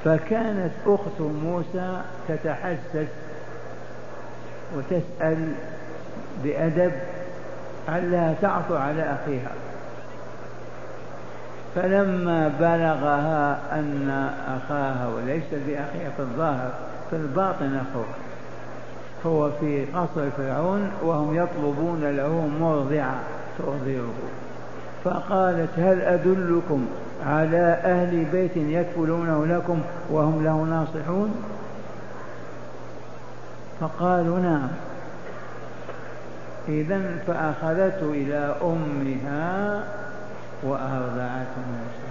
فكانت أخت موسى تتحسس وتسأل بأدب ألا تعثر على أخيها، فلما بلغها أن أخاها وليس بأخيها في الظاهر في الباطن أخوه هو في قصر فرعون وهم يطلبون له مرضعة ترضعه، فقالت هل أدلكم على أهل بيت يكفلونه لكم وهم له ناصحون؟ فقالوا نعم. إذن فأخذته إلى أمها وأرضعته موسى،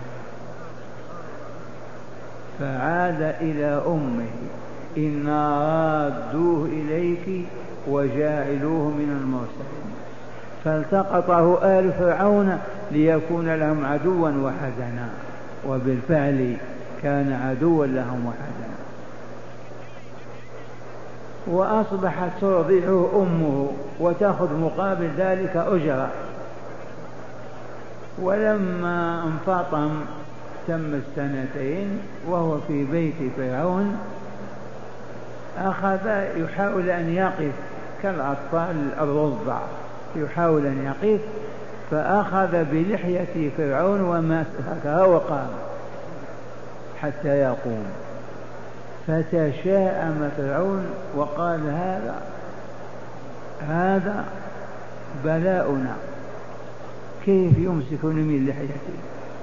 فعاد إلى أمه إنا رادوه إليك وجاعلوه من المرسلين، فالتقطه آل فرعون ليكون لهم عدوا وحزنا، وبالفعل كان عدوا لهم وحزنا. وأصبحت ترضعه أمه وتأخذ مقابل ذلك أجرة. ولما انفطم تم 2 وهو في بيت فرعون أخذ يحاول أن يقف كالأطفال الرضع، يحاول أن يقف، فأخذ بلحية فرعون ومسكها وقام حتى يقوم، فتشاءم فرعون وقال هذا بلاؤنا، كيف يمسكني من لحيتي؟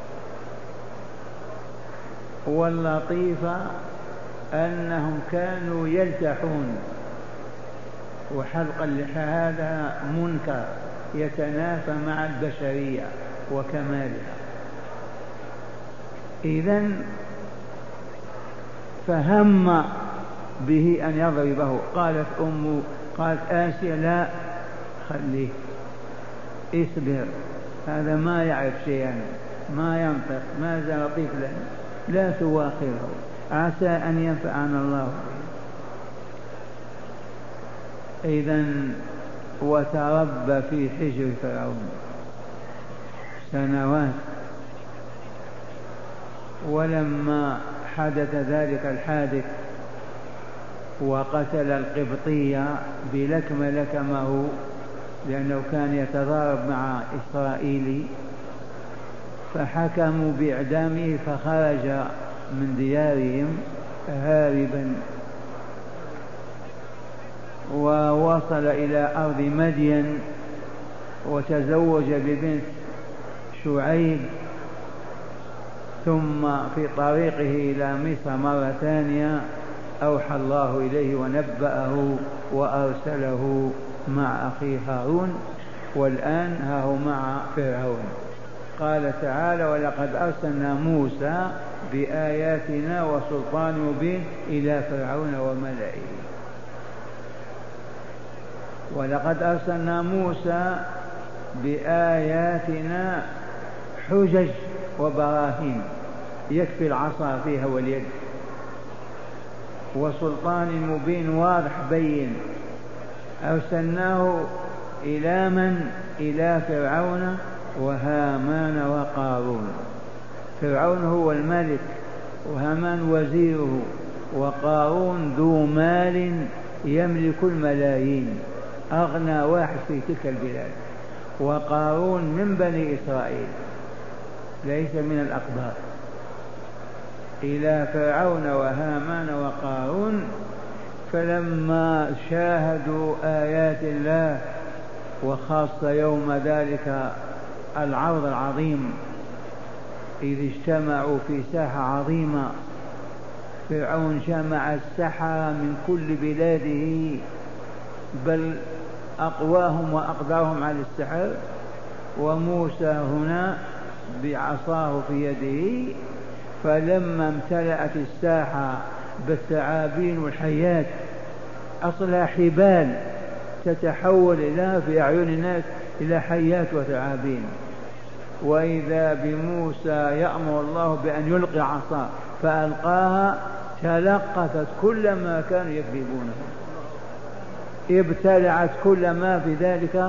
واللطيف أنهم كانوا يلتحون، وحلق اللحى هذا منكر يتنافى مع البشرية وكمالها. إذن فهم به أن يضربه. قالت آسيا لا خليه، اصبر، هذا ما يعرف شيئا، ما ينطق، ما زال طفلا، لا تواخره، عسى أن ينفعنا الله به. إذن وتربى في حجر فرعون سنوات. ولما حدث ذلك الحادث وقتل القبطية بلكم لكمه لأنه كان يتضارب مع إسرائيلي، فحكموا بإعدامه، فخرج من ديارهم هاربا ووصل إلى أرض مدين وتزوج ببنت شعيب، ثم في طريقه إلى مصر مرة ثانية أوحى الله إليه ونبأه وأرسله مع أخيه هارون، والآن هو مع فرعون. قال تعالى ولقد أرسلنا موسى بآياتنا وسلطان مبين إلى فرعون وملئه. ولقد أرسلنا موسى بآياتنا حجج وبراهين، يكفي العصا فيها واليد، وسلطان مبين واضح بين. أرسلناه إلى من؟ إلى فرعون وهامان وقارون. فرعون هو الملك، وهامان وزيره، وقارون ذو مال يملك الملايين، أغنى واحد في تلك البلاد. وقارون من بني إسرائيل ليس من الأقباط. إلى فرعون وهامان وقارون. فلما شاهدوا آيات الله، وخاصة يوم ذلك العرض العظيم إذ اجتمعوا في ساحة عظيمة، فرعون جمع السحرة من كل بلاده، بل أقواهم وأقدرهم على السحر، وموسى هنا بعصاه في يده. فلما امتلأت الساحة بالثعابين والحيات، أصلها حبال تتحول إلى في أعين الناس إلى حيات وثعابين، وإذا بموسى يأمر الله بأن يلقي عصاه فألقاها تلقفت كل ما كانوا يكذبونه، ابتلعت كل ما في ذلك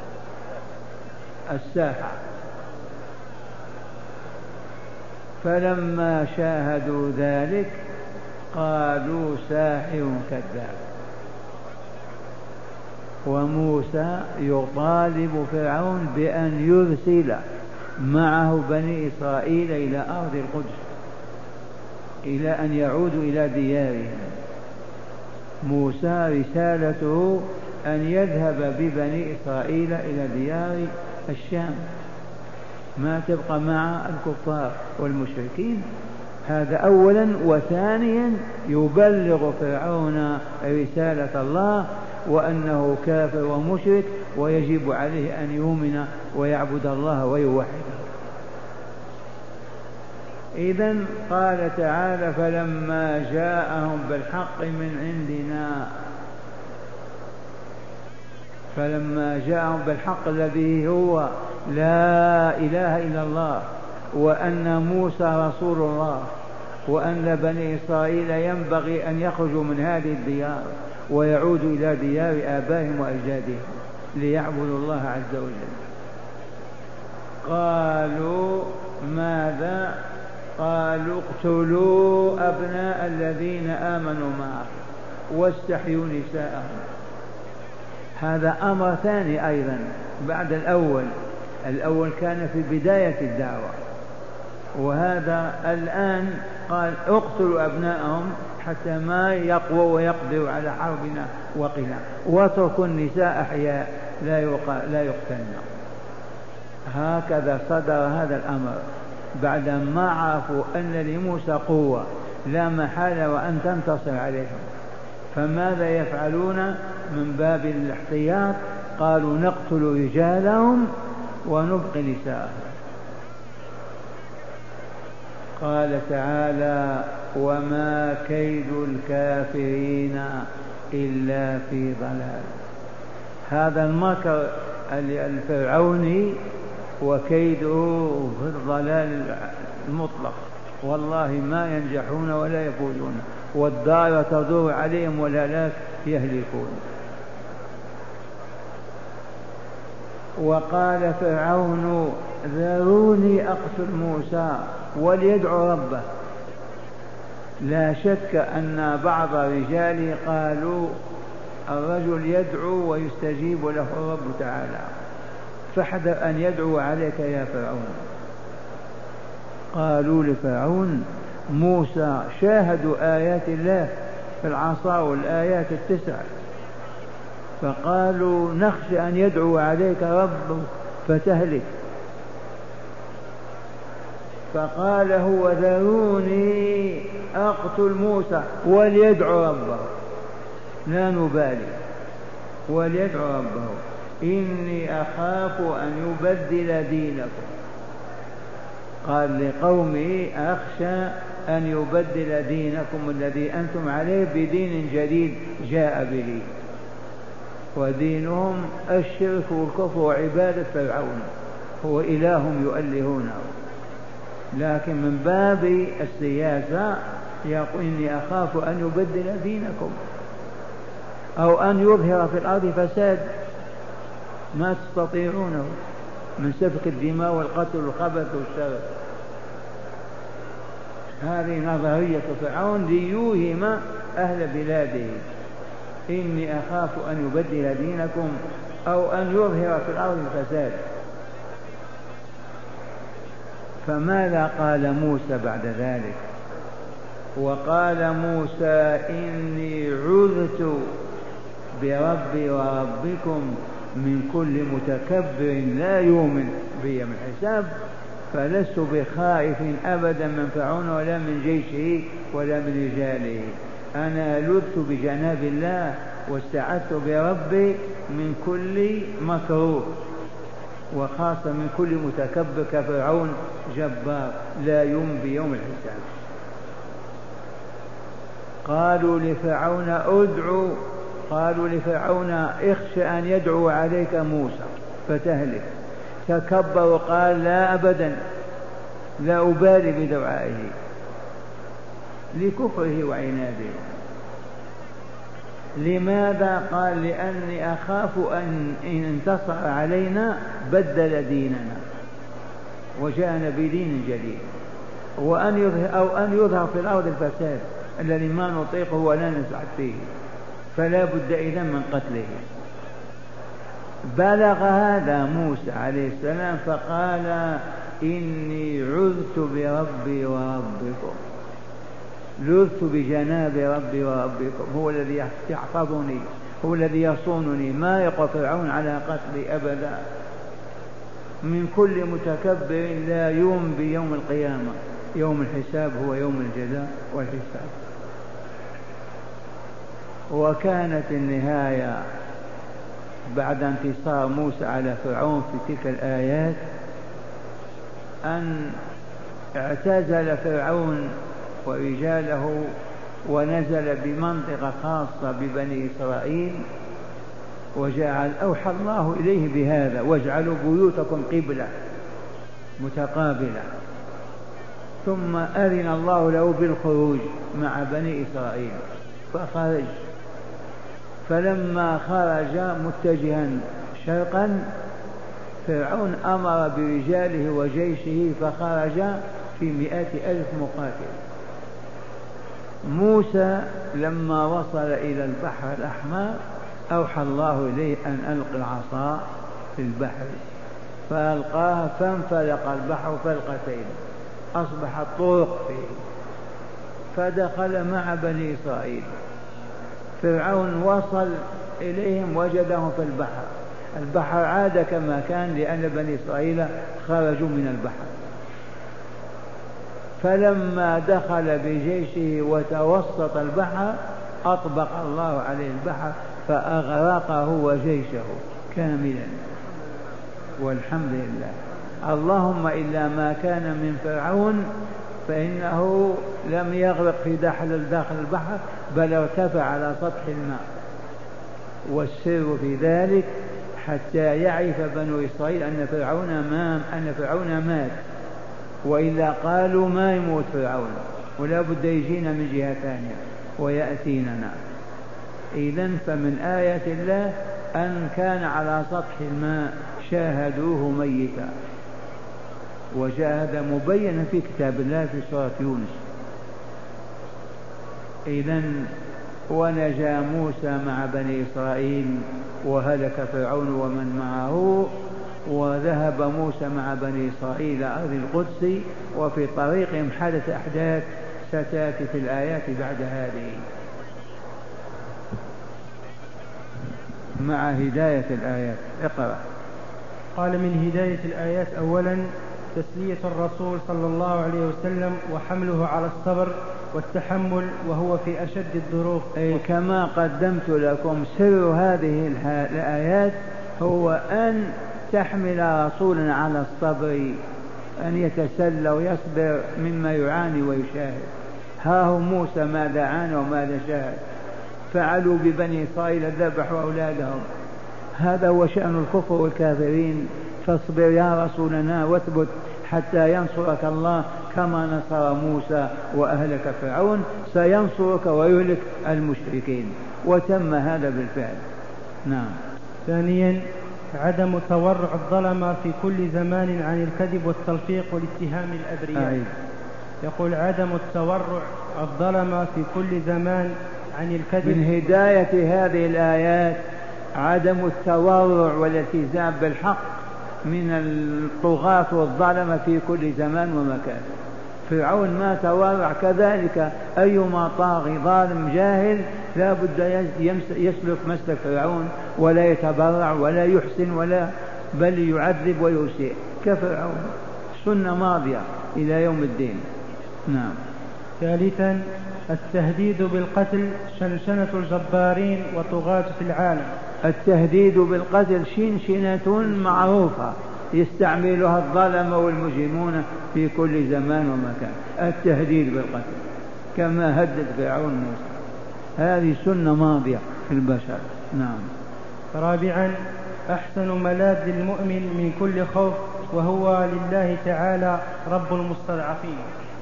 الساحة. فلما شاهدوا ذلك قالوا ساحر كذاب. وموسى يطالب فرعون بأن يرسل معه بني إسرائيل إلى أرض القدس، إلى أن يعودوا إلى ديارهم. موسى رسالته أن يذهب ببني إسرائيل إلى ديار الشام، ما تبقى مع الكفار والمشركين. هذا أولا. وثانيا يبلغ فرعون رسالة الله وأنه كافر ومشرك ويجب عليه أن يؤمن ويعبد الله ويوحده. إذن قال تعالى فلما جاءهم بالحق من عندنا، فلما جاءهم بالحق الذي هو لا إله إلا الله، وأن موسى رسول الله، وأن بني إسرائيل ينبغي أن يخرجوا من هذه الديار ويعودوا إلى ديار آبائهم وأجدادهم ليعبدوا الله عز وجل. قالوا ماذا؟ قالوا اقتلوا أبناء الذين آمنوا معه واستحيوا نساءهم. هذا أمر ثاني أيضا بعد الأول. الأول كان في بداية الدعوة، وهذا الآن قال اقتلوا أبناءهم حتى ما يقووا ويقدروا على حربنا وقنا، واتركوا النساء أحياء لا يقتلن. هكذا صدر هذا الأمر بعد ما عرفوا أن لموسى قوة لا محالة وأن تنتصر عليهم. فماذا يفعلون من باب الاحتياط؟ قالوا نقتل رجالهم ونبقي نساءهم. قال تعالى وما كيد الكافرين إلا في ضلال. هذا المكر الفرعوني وكيده في الضلال المطلق، والله ما ينجحون ولا يفوزون، والدار تدور عليهم والهلاك يهلكون. وقال فرعون ذروني أقتل موسى وليدعو ربه. لا شك أن بعض الرجال قالوا الرجل يدعو ويستجيب له الرب تعالى، فاحذر أن يدعو عليك يا فرعون. قالوا لفرعون موسى شاهدوا آيات الله في العصا والآيات التسع، فقالوا نخشى أن يدعو عليك رب فتهلك. فقال هو ذروني أقتل موسى وليدعو ربه، لا نبالي، وليدعو ربه إني أخاف أن يبدل دينكم. قال لقومه أخشى أن يبدل دينكم الذي أنتم عليه بدين جديد جاء به، ودينهم الشرك والكفر وعبادة فرعون، هو إله يؤلهونه. لكن من باب السياسة يقول إني أخاف أن يبدل دينكم أو أن يظهر في الأرض فساد ما تستطيعونه من سفك الدماء والقتل والخبث والشر. هذه نظرية فرعون ليوهم أهل بلاده، إني أخاف أن يبدل دينكم أو أن يظهر في الأرض الفساد. فماذا قال موسى بعد ذلك؟ وقال موسى إني عذت بربي وربكم من كل متكبر لا يؤمن بي من حساب، فلست بخائف أبدا من فرعون ولا من جيشه ولا من رجاله. أنا لذت بجناب الله واستعذت بربي من كل مكروه، وخاصة من كل متكبر كفرعون جبار لا يؤمن بيوم الحساب. قالوا لفرعون اخشى أن يدعو عليك موسى فتهلك. تكبر وقال لا أبدا، لا أبالي بدعائه لكفره وعناده. لماذا؟ قال لأني أخاف أن انتصر علينا بدل ديننا وجاءنا بدين جديد، أو أن يظهر في الأرض الفساد. الذي ما نطيقه ولا نسعد فيه، فلا بد إذن من قتله. بلغ هذا موسى عليه السلام فقال إني عذت بربي وربكم، لذت بجناب ربي وربكم، هو الذي يحفظني، هو الذي يصونني، ما يقع فرعون على قتلي أبدا، من كل متكبر لا يوم بيوم القيامة، يوم الحساب هو يوم الجزاء والحساب. وكانت النهاية بعد انتصار موسى على فرعون في تلك الآيات أن اعتزل فرعون ورجاله ونزل بمنطقة خاصة ببني إسرائيل، وجعل أوحى الله إليه بهذا واجعلوا بيوتكم قبلة متقابلة، ثم أذن الله له بالخروج مع بني إسرائيل فخرج. فلما خرج متجها شرقا فرعون أمر برجاله وجيشه فخرج في 100,000 مقاتل. موسى لما وصل إلى البحر الأحمر أوحى الله إليه أن ألق العصا في البحر، فألقاها فانفلق البحر فلقتين، أصبحت طرق فيه، فدخل مع بني إسرائيل. فرعون وصل إليهم وجدهم في البحر، البحر عاد كما كان لأن بني إسرائيل خرجوا من البحر. فلما دخل بجيشه وتوسط البحر أطبق الله عليه البحر فأغرقه وجيشه كاملا، والحمد لله. اللهم إلا ما كان من فرعون فإنه لم يغرق في داخل البحر بل ارتفع على سطح الماء، والسر في ذلك حتى يعرف بنو إسرائيل أن فرعون مات، وإلا قالوا ما يموت فرعون ولا بد يجينا من جهة ثانية ويأتيننا. إذن فمن آية الله أن كان على سطح الماء شاهدوه ميتا، وجاء هذا مبينا في كتاب الله في سورة يونس. إذن ونجا موسى مع بني إسرائيل وهلك فرعون ومن معه، وذهب موسى مع بني إسرائيل إلى أرض القدس، وفي طريقهم حدث أحداث ستأتي في الآيات بعد هذه مع هداية الآيات. اقرأ. قال من هداية الآيات أولا تسلية الرسول صلى الله عليه وسلم وحمله على الصبر والتحمل وهو في أشد الظروف. أي كما قدمت لكم سر هذه الآيات هو أن تحمل رسولنا على الصبر، أن يتسلى ويصبر مما يعاني ويشاهد. ها هو موسى ماذا عانى وماذا شاهد، فعلوا ببني إسرائيل ذبحوا أولادهم، هذا هو شأن الكفر والكافرين. فاصبر يا رسولنا واثبت حتى ينصرك الله كما نصر موسى وأهلك فرعون، سينصرك ويهلك المشركين، وتم هذا بالفعل. نعم. ثانيا عدم تورع الظلمة في كل زمان عن الكذب والتلفيق والاتهام الأبرياء. يقول عدم التورع الظلمة في كل زمان عن الكذب. من هداية هذه الآيات عدم التورع والالتزام بالحق من الطغاة والظلمة في كل زمان ومكان. فرعون ما تورع، كذلك أيما طاغي ظالم جاهل لا بد يسلك مسلك فرعون، ولا يتبرع ولا يحسن ولا بل يعذب ويسيء كفرعون، سنة ماضية إلى يوم الدين. نعم. ثالثا التهديد بالقتل شنشنة الجبارين وطغاة في العالم. التهديد بالقتل شنشنة معروفة يستعملها الظلمة والمجرمون في كل زمان ومكان، التهديد بالقتل كما هدد فرعون موسى، هذه سنة ماضية في البشر. نعم. رابعا أحسن ملاذ للمؤمن من كل خوف وهو لله تعالى رب المستضعفين.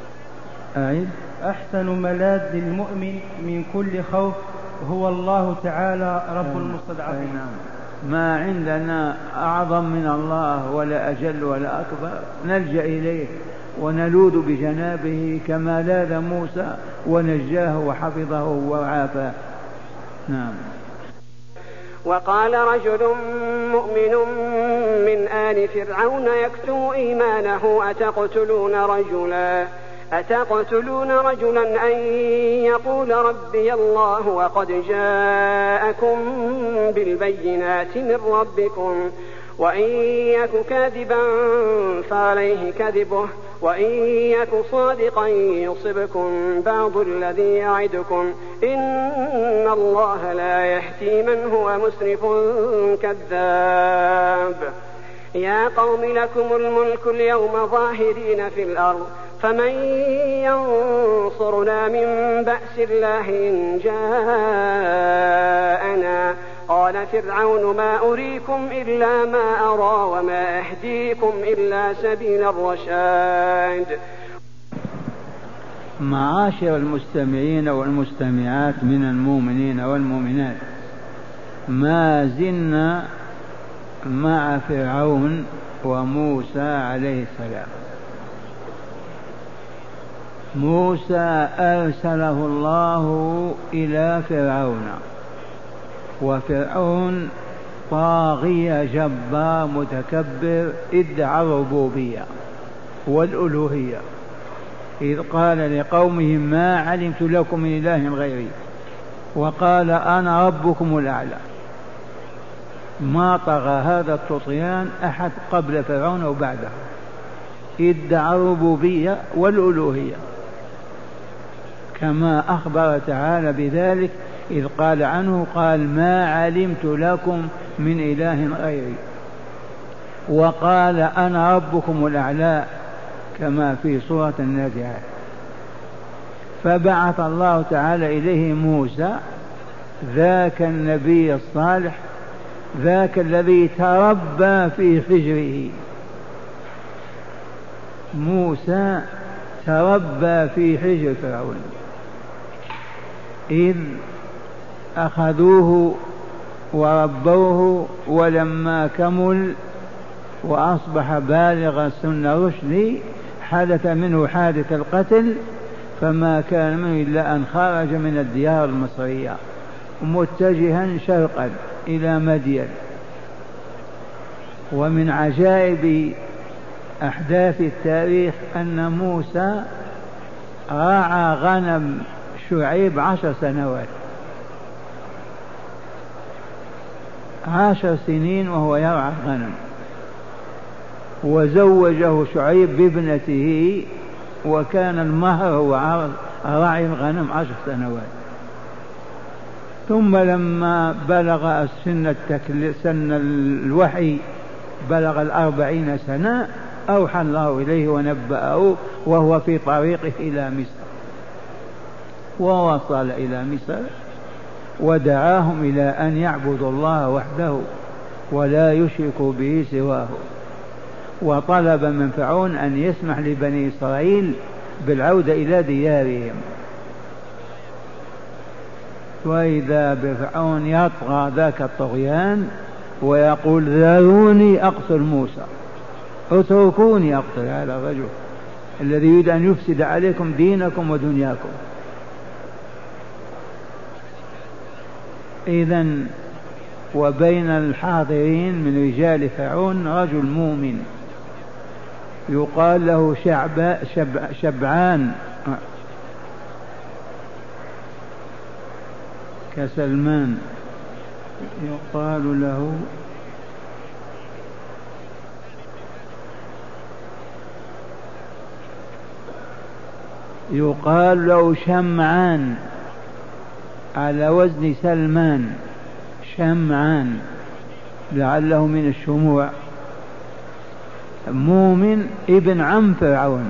أحسن ملاذ للمؤمن من كل خوف هو الله تعالى رب المستضعفين. ما عندنا أعظم من الله ولا أجل ولا أكبر، نلجأ إليه ونلوذ بجنابه كما لاذ موسى ونجاه وحفظه وعافاه. نعم. وقال رجل مؤمن من آل فرعون يكتم إيمانه أتقتلون رجلا أن يقول ربي الله وقد جاءكم بالبينات من ربكم وإن يك كاذبا فعليه كذبه وإن يك صادقا يصبكم بعض الذي يعدكم إن الله لا يهدي من هو مسرف كذاب. يا قوم لكم الملك اليوم ظاهرين في الأرض فمن ينصرنا من بأس الله إن جاءنا. قال فرعون ما أريكم إلا ما أرى وما أهديكم إلا سبيل الرشاد. معاشر المستمعين والمستمعات من المؤمنين والمؤمنات، ما زلنا مع فرعون وموسى عليه السلام. موسى أرسله الله إلى فرعون، وفرعون طاغية جبار متكبر ادعى الربوبية والألوهية، إذ قال لقومه ما علمت لكم من إله غيري، وقال أنا ربكم الأعلى. ما طغى هذا الطغيان أحد قبل فرعون وبعده، ادعى الربوبية والألوهية كما أخبر تعالى بذلك إذ قال عنه قال ما علمت لكم من إله غيري، وقال أنا ربكم الأعلى كما في سورة النازعات. فبعث الله تعالى إليه موسى، ذاك النبي الصالح، ذاك الذي تربى في حجره. موسى تربى في حجر فرعون إذ أخذوه وربوه، ولما كمل وأصبح بالغ سن رشد حدث منه حادث القتل، فما كان منه إلا أن خرج من الديار المصرية متجها شرقا إلى مدين. ومن عجائب أحداث التاريخ أن موسى راعى غنم شعيب 10 سنوات، 10 سنين وهو يرعى الغنم، وزوجه شعيب بابنته، وكان المهر هو راعي الغنم 10 سنوات. ثم لما بلغ سن الوحي، بلغ 40 سنة، أوحى الله إليه ونبأه وهو في طريقه إلى مصر، ووصل إلى مصر ودعاهم إلى أن يعبدوا الله وحده ولا يشركوا به سواه، وطلب من فرعون أن يسمح لبني إسرائيل بالعودة إلى ديارهم. وإذا بفرعون يطغى ذاك الطغيان ويقول ذروني أقتل موسى، اتركوني أقتل هذا الرجل الذي يريد أن يفسد عليكم دينكم ودنياكم. إذن وبين الحاضرين من رجال فرعون رجل مؤمن يقال له شبعان كسلمان، يقال له شمعان على وزن سلمان، شمعان لعله من الشموع. مؤمن ابن عم فرعون،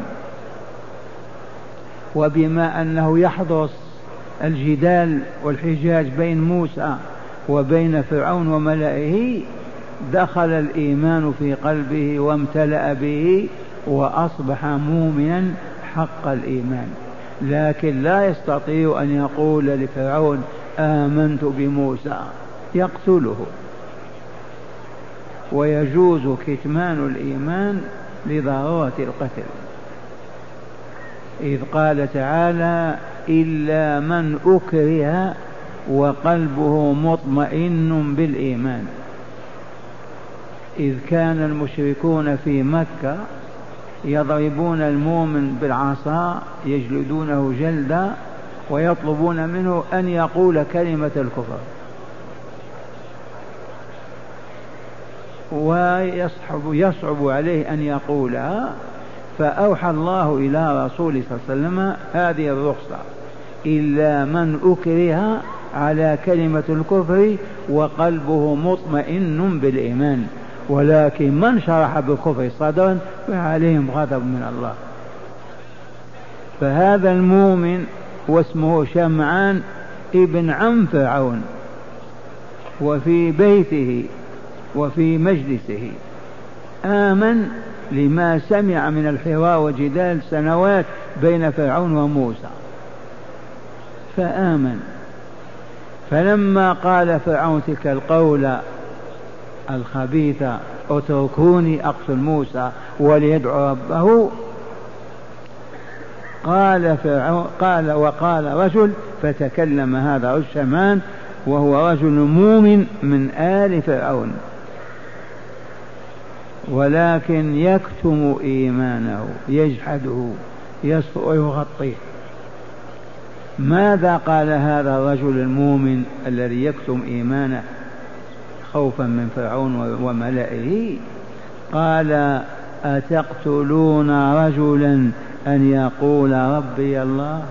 وبما أنه يحدث الجدال والحجاج بين موسى وبين فرعون وملئه، دخل الإيمان في قلبه وامتلأ به وأصبح مؤمنا حق الإيمان، لكن لا يستطيع أن يقول لفرعون آمنت بموسى، يقتله. ويجوز كتمان الإيمان لضرورة القتل. إذ قال تعالى إلا من أكره وقلبه مطمئن بالإيمان. إذ كان المشركون في مكة يضربون المؤمن بالعصا يجلدونه جلدا ويطلبون منه أن يقول كلمة الكفر، ويصعب عليه أن يقولها، فأوحى الله إلى رسوله صلى الله عليه وسلم هذه الرخصة: إلا من أكره على كلمة الكفر وقلبه مطمئن بالإيمان، ولكن من شرح بالكفر صدرا فعليهم غضب من الله. فهذا المؤمن واسمه شمعان ابن عم فرعون، وفي بيته وفي مجلسه آمن لما سمع من الحوار وجدال سنوات بين فرعون وموسى، فآمن. فلما قال فرعون تلك القولة الخبيثة: اتركوني أقتل موسى وليدعو ربه، وقال رجل، فتكلم هذا الشمان وهو رجل مؤمن من آل فرعون، ولكن يكتم إيمانه، يجحده، يغطيه. ماذا قال هذا الرجل المؤمن الذي يكتم إيمانه خوفا من فرعون وملئه؟ قال: أتقتلون رجلا أن يقول ربي الله؟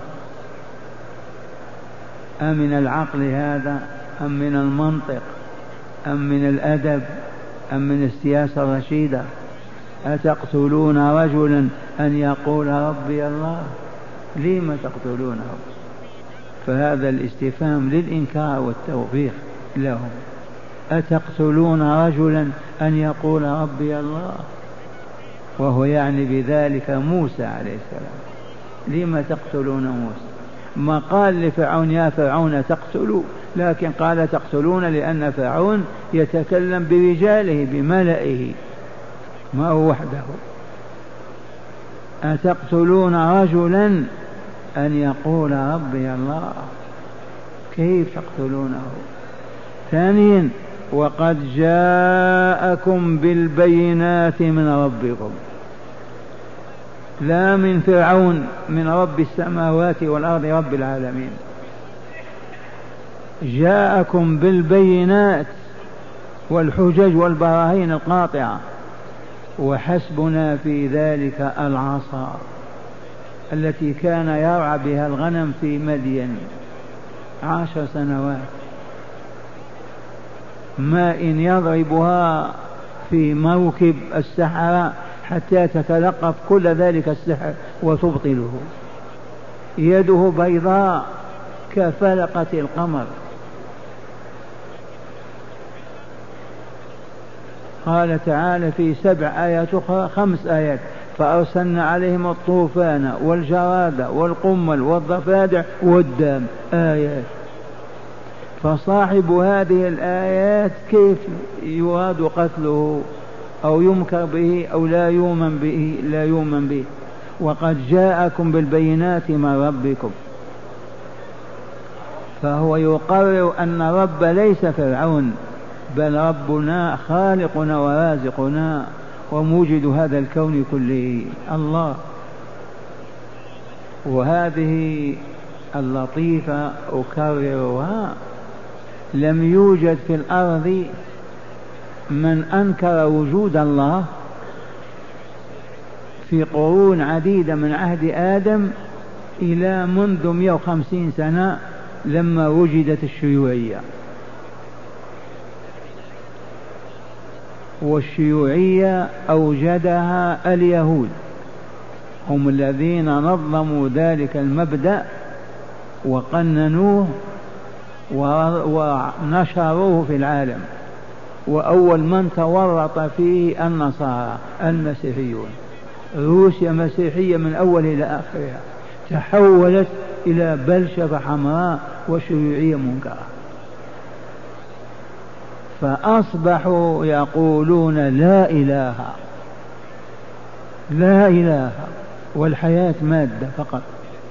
أم من العقل هذا، أم من المنطق، أم من الأدب، أم من السياسة الرشيدة؟ أتقتلون رجلا أن يقول ربي الله؟ لم تقتلونه؟ فهذا الاستفهام للإنكار والتوبيخ لهم. أتقتلون رجلا أن يقول ربي الله؟ وهو يعني بذلك موسى عليه السلام. لم تقتلون موسى؟ ما قال لفرعون يا فرعون تقتلوا، لكن قال تقتلون لأن فرعون يتكلم برجاله بملئه، ما هو وحده. أتقتلون رجلا أن يقول ربي الله؟ كيف تقتلونه؟ ثانيا: وقد جاءكم بالبينات من ربكم، لا من فرعون، من رب السماوات والأرض رب العالمين. جاءكم بالبينات والحجج والبراهين القاطعة، وحسبنا في ذلك العصا التي كان يرعى بها الغنم في مدين 10 سنوات، ماء يضربها في موكب السحرة حتى تتلقف كل ذلك السحر وتبطله. يده بيضاء كفلقة القمر. قال تعالى في 7 آيات أخرى 5 آيات: فأرسلنا عليهم الطوفان والجراد والقمل والضفادع والدم. آيات. فصاحب هذه الآيات كيف يراد قتله أو يمكر به أو لا يؤمن به؟ وقد جاءكم بالبينات من ربكم. فهو يقرر أن رب ليس فرعون، بل ربنا خالقنا ورازقنا وموجد هذا الكون كله الله. وهذه اللطيفة أكررها: لم يوجد في الأرض من أنكر وجود الله في قرون عديدة من عهد آدم إلى منذ 150 سنة لما وجدت الشيوعية. والشيوعية أوجدها اليهود، هم الذين نظموا ذلك المبدأ وقننوه ونشروه في العالم. وأول من تورط فيه النصارى المسيحيون. روسيا مسيحية من أول إلى آخرها، تحولت إلى بلشفة حمراء وشيوعية منكرة، فأصبحوا يقولون لا إله، لا إله والحياة مادة فقط.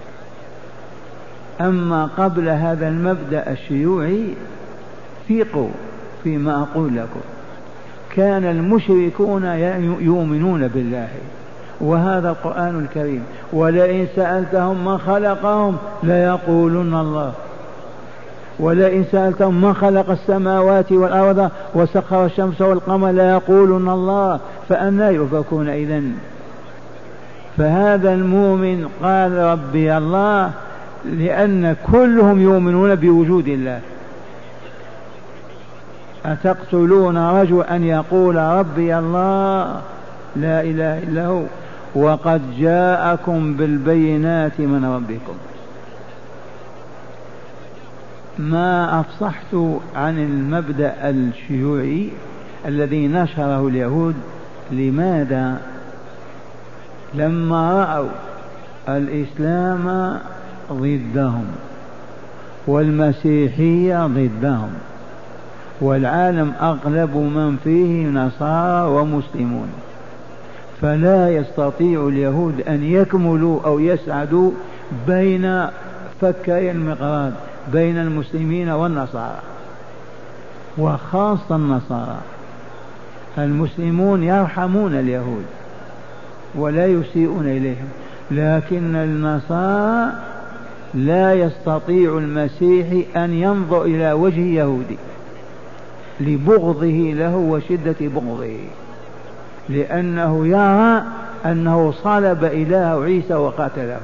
أما قبل هذا المبدأ الشيوعي ثقوا فيما أقول لكم، كان المشركون يؤمنون بالله، وهذا القرآن الكريم، ولئن سألتهم من خلقهم ليقولن الله، ولئن سألتهم من خلق السماوات والأرض وسخر الشمس والقمر ليقولن الله، فأنى يؤفكون إذن؟ فهذا المؤمن قال ربي الله، لأن كلهم يؤمنون بوجود الله. أتقتلون رجل أن يقول ربي الله لا إله إلا هو وقد جاءكم بالبينات من ربكم. ما أفصحت عن المبدأ الشيوعي الذي نشره اليهود. لماذا؟ لما رأوا الإسلام ضدهم والمسيحية ضدهم والعالم أغلب من فيه نصارى ومسلمون، فلا يستطيع اليهود أن يكملوا أو يسعدوا بين فكي المقراض بين المسلمين والنصارى، وخاصة النصارى. المسلمون يرحمون اليهود ولا يسيئون إليهم، لكن النصارى لا يستطيع المسيحي أن ينظر إلى وجه يهودي لبغضه له وشدة بغضه، لأنه يرى أنه صلب إله عيسى وقتله.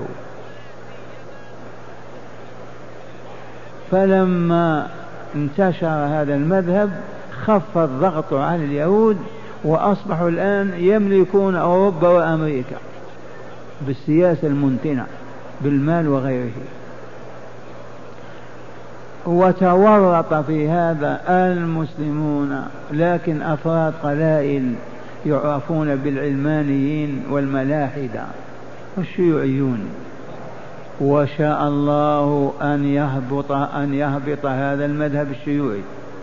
فلما انتشر هذا المذهب خف الضغط عن اليهود، وأصبحوا الآن يملكون أوروبا وأمريكا بالسياسة المنتنة بالمال وغيره. وتورط في هذا المسلمون، لكن أفراد قلائل يعرفون بالعلمانيين والملاحدة والشيوعيون. وشاء الله أن يهبط هذا المذهب الشيوعي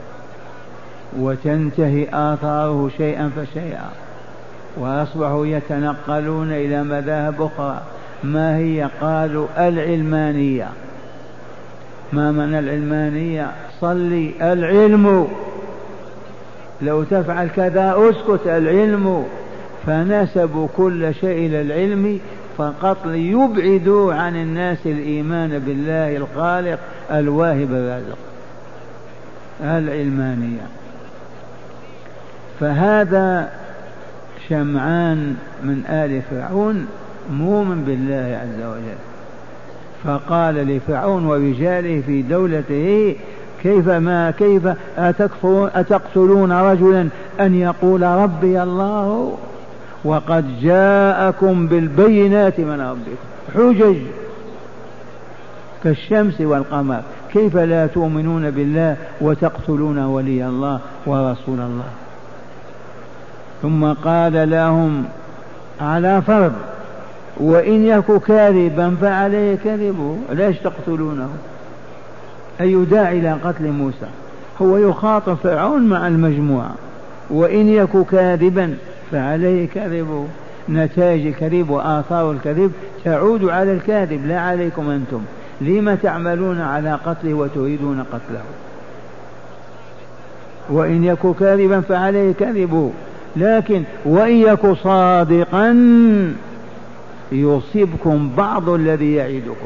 وتنتهي آثاره شيئا فشيئا، وأصبحوا يتنقلون إلى مذاهب أخرى. ما هي؟ قالوا العلمانية. ما معنى العلمانية؟ صلي العلم، لو تفعل كذا اسكت العلم. فنسبوا كل شيء إلى العلم فقط ليبعدوا عن الناس الإيمان بالله الخالق الواهب الرازق، العلمانية. فهذا شمعان من آل فرعون مؤمن بالله عز وجل، فقال لفرعون ورجاله في دولته: كيف أتقتلون رجلا أن يقول ربي الله وقد جاءكم بالبينات من ربكم، حجج كالشمس والقمر، كيف لا تؤمنون بالله وتقتلون ولي الله ورسول الله؟ ثم قال لهم على فرض وإن يك كاذبا فعليه كذبه، ليش تقتلونه؟ أي داعي إلى قتل موسى؟ هو يخاطب فرعون مع المجموعة، وإن يك كاذبا فعليه كذبه. نتائج الكذب وآثار الكذب تعود على الكاذب لا عليكم أنتم. لما تعملون على قتله وتريدون قتله؟ وإن يك كاذبا فعليه كذبه، لكن وإن يك صادقا يصيبكم بعض الذي يعدكم.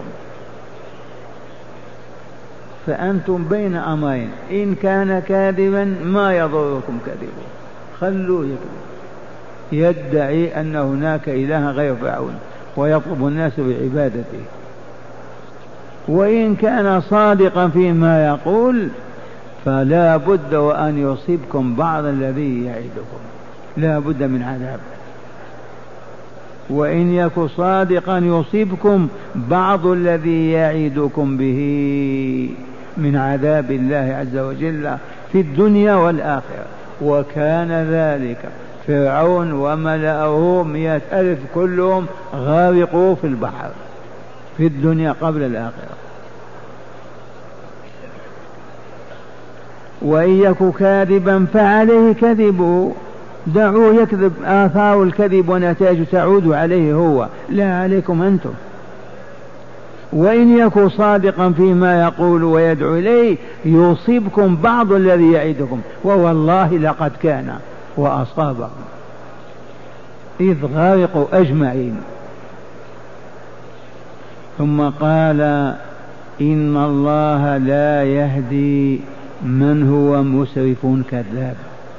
فأنتم بين أمرين، إن كان كاذبا ما يضركم كذبه، خلوه يكذب، يدعي أن هناك إله غير فرعون ويطلب الناس بعبادته. وإن كان صادقا فيما يقول فلا بد وأن يصيبكم بعض الذي يعدكم، لا بد من عذاب. وإن يك صادقا يصيبكم بعض الذي يعدكم به من عذاب الله عز وجل في الدنيا والآخرة. وكان ذلك فرعون وملأه 100,000 كلهم غارقوا في البحر في الدنيا قبل الآخرة. وإن يك كاذبا فعليه كذبه، دعوه يكذب، آثار الكذب ونتائج تعود عليه هو لا عليكم أنتم. وإن يكن صادقا فيما يقول ويدعو إليه يصيبكم بعض الذي يعدكم، ووالله لقد كان وأصابكم إذ غرقوا أجمعين. ثم قال إن الله لا يهدي من هو مسرف كذاب.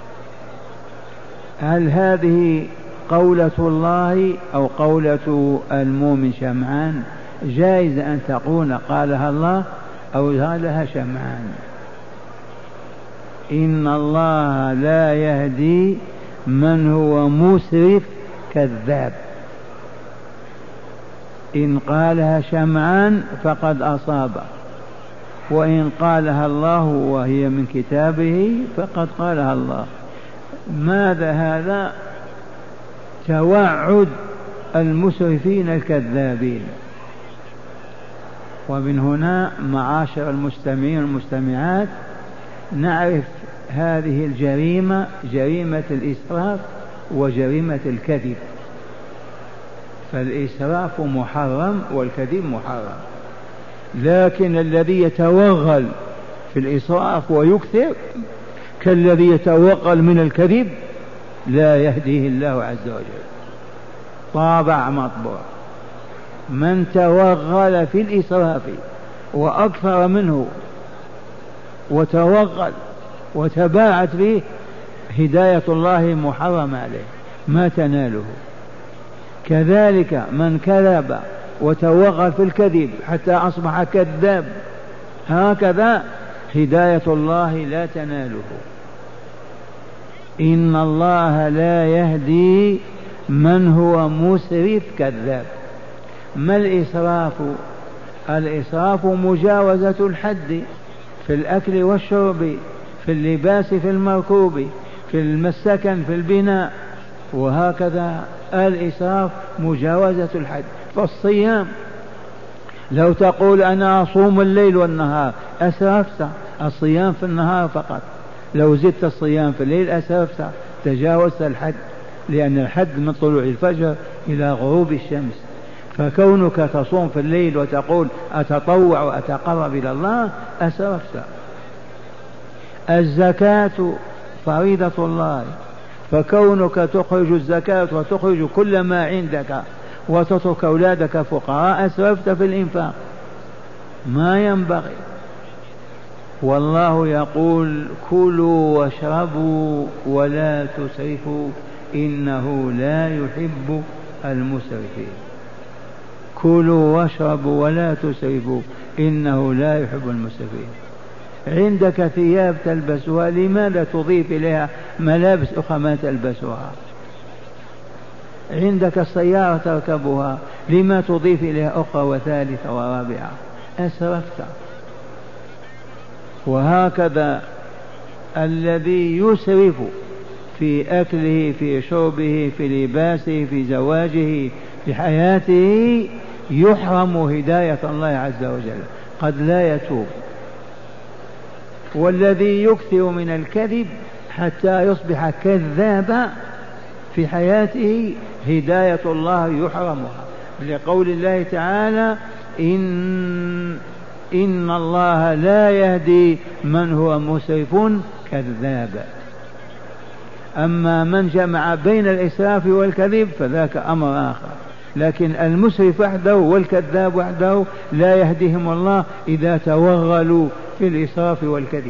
هل هذه قولة الله أو قولة المؤمن شمعان؟ جائز أن تقول قالها الله أو قالها شمعان. إن الله لا يهدي من هو مسرف كذاب. إن قالها شمعان فقد أصاب، وإن قالها الله وهي من كتابه فقد قالها الله. ماذا هذا؟ توعد المسرفين الكذابين. ومن هنا معاشر المستمعين والمستمعات نعرف هذه الجريمة، جريمة الإسراف وجريمة الكذب. فالإسراف محرم والكذب محرم، لكن الذي يتوغل في الإسراف ويكثر كالذي يتوغل من الكذب لا يهديه الله عز وجل. طابع مطبوع. من توغل في الإسراف وأكثر منه وتوغل وتباعت فيه هداية الله محرم عليه ما تناله. كذلك من كذب وتوغل في الكذب حتى أصبح كذاب هكذا هداية الله لا تناله. إن الله لا يهدي من هو مسرف كذاب. ما الإسراف؟ الإسراف مجاوزة الحد في الأكل والشرب، في اللباس، في المركوب، في المسكن، في البناء، وهكذا الإسراف مجاوزة الحد. فالصيام لو تقول أنا أصوم الليل والنهار أسرفت، الصيام في النهار فقط. لو زدت الصيام في الليل أسرفت، تجاوزت الحد، لأن الحد من طلوع الفجر إلى غروب الشمس. فكونك تصوم في الليل وتقول أتطوع وأتقرب إلى الله أسرفت. الزكاة فريضة الله، فكونك تخرج الزكاة وتخرج كل ما عندك وتترك أولادك فقراء أسرفت في الإنفاق، ما ينبغي. والله يقول كلوا واشربوا ولا تسرفوا إنه لا يحب المسرفين. كلوا واشربوا ولا تسرفوا إنه لا يحب المسرفين. عندك ثياب تلبسها لماذا تضيف إليها ملابس أخرى ما تلبسها؟ عندك السيارة تركبها لما تضيف إليها أخرى وثالثة ورابعة؟ أسرفت. وهكذا الذي يسرف في أكله، في شربه، في لباسه، في زواجه، في حياته يحرم هداية الله عز وجل، قد لا يتوب. والذي يكثر من الكذب حتى يصبح كذابا في حياته هداية الله يحرمها، لقول الله تعالى إن الله لا يهدي من هو مسرف كذاب. أما من جمع بين الإسراف والكذب فذاك أمر آخر، لكن المسرف وحده والكذاب وحده لا يهديهم الله إذا توغلوا في الإسراف والكذب.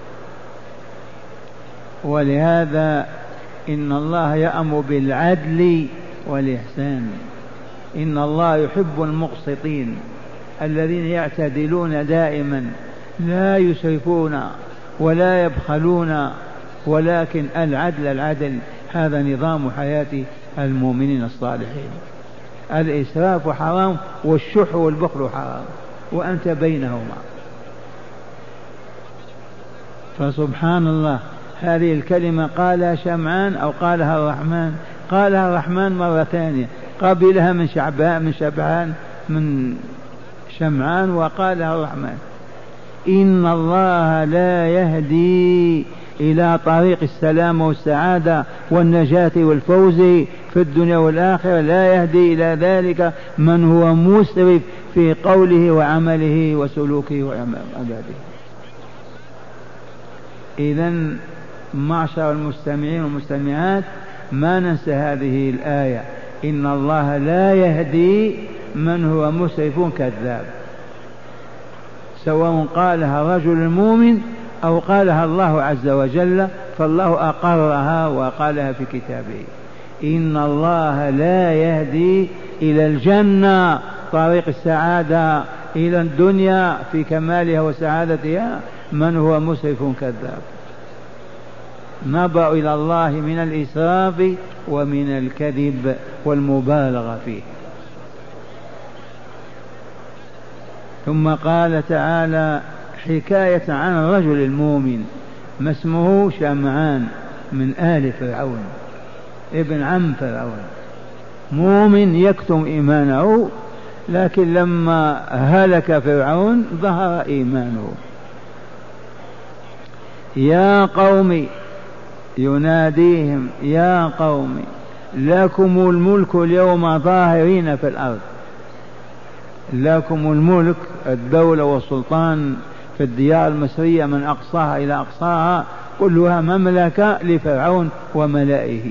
ولهذا إن الله يأمر بالعدل والإحسان. إن الله يحب المقسطين الذين يعتدلون دائما، لا يسرفون ولا يبخلون، ولكن العدل هذا نظام حياة المؤمنين الصالحين. الإسراف حرام والشح والبخل حرام وأنت بينهما. فسبحان الله، هذه الكلمة قالها شمعان أو قالها الرحمن؟ قالها الرحمن مرة ثانية، قبلها من شبعان من شمعان وقالها الرحمن. إن الله لا يهدي إلى طريق السلام والسعادة والنجاة والفوز في الدنيا والآخرة، لا يهدي إلى ذلك من هو مسرف في قوله وعمله وسلوكه وعباده. إذن معشر المستمعين والمستمعات، ما ننسى هذه الآية: إن الله لا يهدي من هو مسرف كذاب، سواء قالها الرجل المؤمن أو قالها الله عز وجل، فالله أقرها وقالها في كتابه: إن الله لا يهدي إلى الجنة طريق السعادة إلى الدنيا في كمالها وسعادتها من هو مسرف كذاب. نبأ إلى الله من الإسراف ومن الكذب والمبالغة فيه. ثم قال تعالى حكاية عن الرجل المؤمن، ما اسمه؟ شمعان من آل فرعون، ابن عم فرعون، مؤمن يكتم إيمانه، لكن لما هلك فرعون ظهر إيمانه. يا قوم، يناديهم: يا قوم لكم الملك اليوم ظاهرين في الأرض. لكم الملك، الدولة والسلطان في الديار المصرية من أقصاها إلى أقصاها كلها مملكة لفرعون وملائه.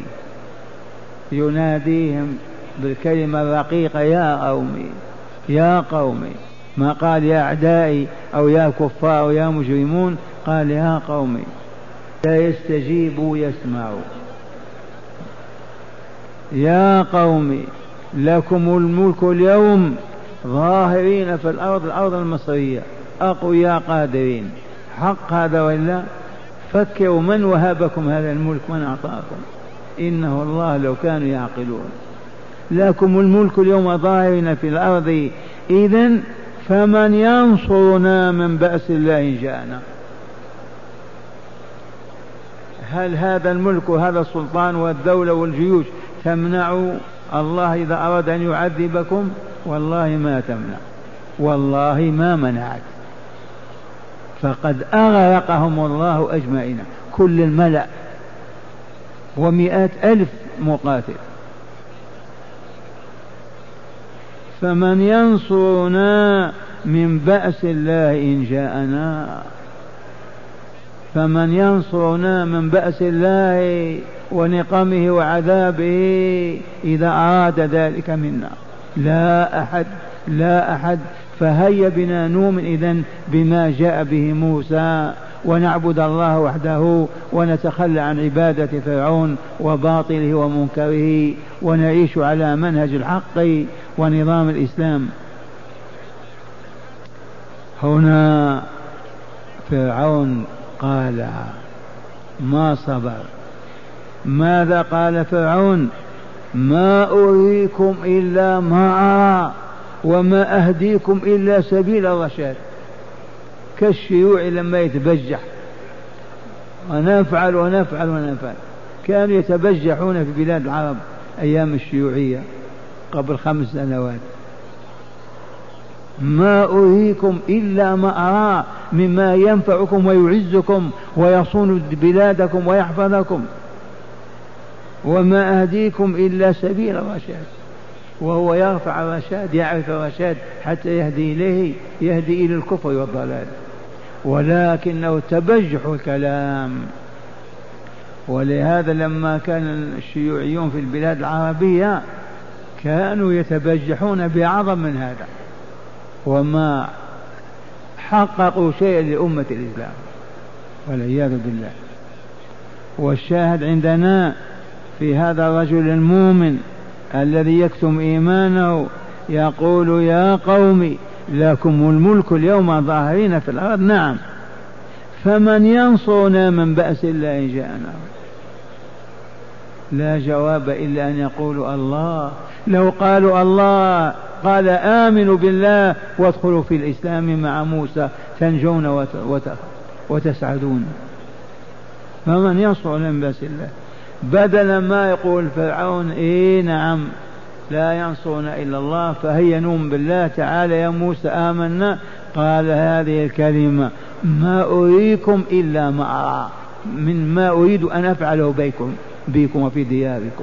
يناديهم بالكلمة الرقيقة: يا قومي، يا قومي، ما قال يا أعدائي أو يا كفار أو يا مجرمون، قال يا قومي. لا يستجيبوا يسمعوا. يا قومي لكم الملك اليوم ظاهرين في الأرض المصرية، أقوياء قادرين. حق هذا ولا؟ فكروا من وهبكم هذا الملك، من أعطاكم؟ إنه الله لو كانوا يعقلون. لكم الملك اليوم ظاهرين في الأرض، إذن فمن ينصرنا من بأس الله إن جاءنا؟ هل هذا الملك وهذا السلطان والدولة والجيوش تمنع الله إذا أراد أن يعذبكم؟ والله ما تمنع، والله ما منعت. فقد أغرقهم الله أجمعين، كل الملأ ومئات ألف مقاتل. فمن ينصرنا من بأس الله إن جاءنا؟ فمن ينصرنا من بأس الله ونقمه وعذابه إذا أراد ذلك منا؟ لا أحد، لا أحد. فهيا بنا نؤمن إذن بما جاء به موسى، ونعبد الله وحده، ونتخلى عن عبادة فرعون وباطله ومنكره، ونعيش على منهج الحق ونظام الإسلام. هنا فرعون قال ما صبر. ماذا قال فرعون؟ ما أريكم إلا ما أرى وما أهديكم إلا سبيل الرشاد. كالشيوع لما يتبجح: ونفعل ونفعل ونفعل. كانوا يتبجحون في بلاد العرب أيام الشيوعية قبل 5 سنوات. ما أريكم إلا ما أرى مما ينفعكم ويعزكم ويصون بلادكم ويحفظكم، وما أهديكم إلا سبيل الرشاد. وهو يرفع الرشاد، يعرف الرشاد حتى يهدي إليه، يهدي إلى الكفر والضلال، ولكنه تبجح الكلام. ولهذا لما كان الشيوعيون في البلاد العربية كانوا يتبجحون بعظم من هذا، وما حققوا شيئا لأمة الإسلام والعياذ بالله. والشاهد عندنا في هذا الرجل المؤمن الذي يكتم إيمانه يقول: يا قوم لكم الملك اليوم ظاهرين في الأرض. نعم، فمن ينصرنا من بأس الله إن جاءنا؟ لا جواب إلا أن يقولوا الله. لو قالوا الله قال آمنوا بالله وادخلوا في الإسلام مع موسى تنجون وتسعدون. فمن ينصرنا من بأس الله؟ بدل ما يقول فرعون إيه نعم لا ينصرنا إلا الله، فهيا نؤمن بالله. تعالى يا موسى آمنا قال هذه الكلمة: ما أريكم إلا ما أرى، من ما أريد أن أفعله بكم وفي دياركم.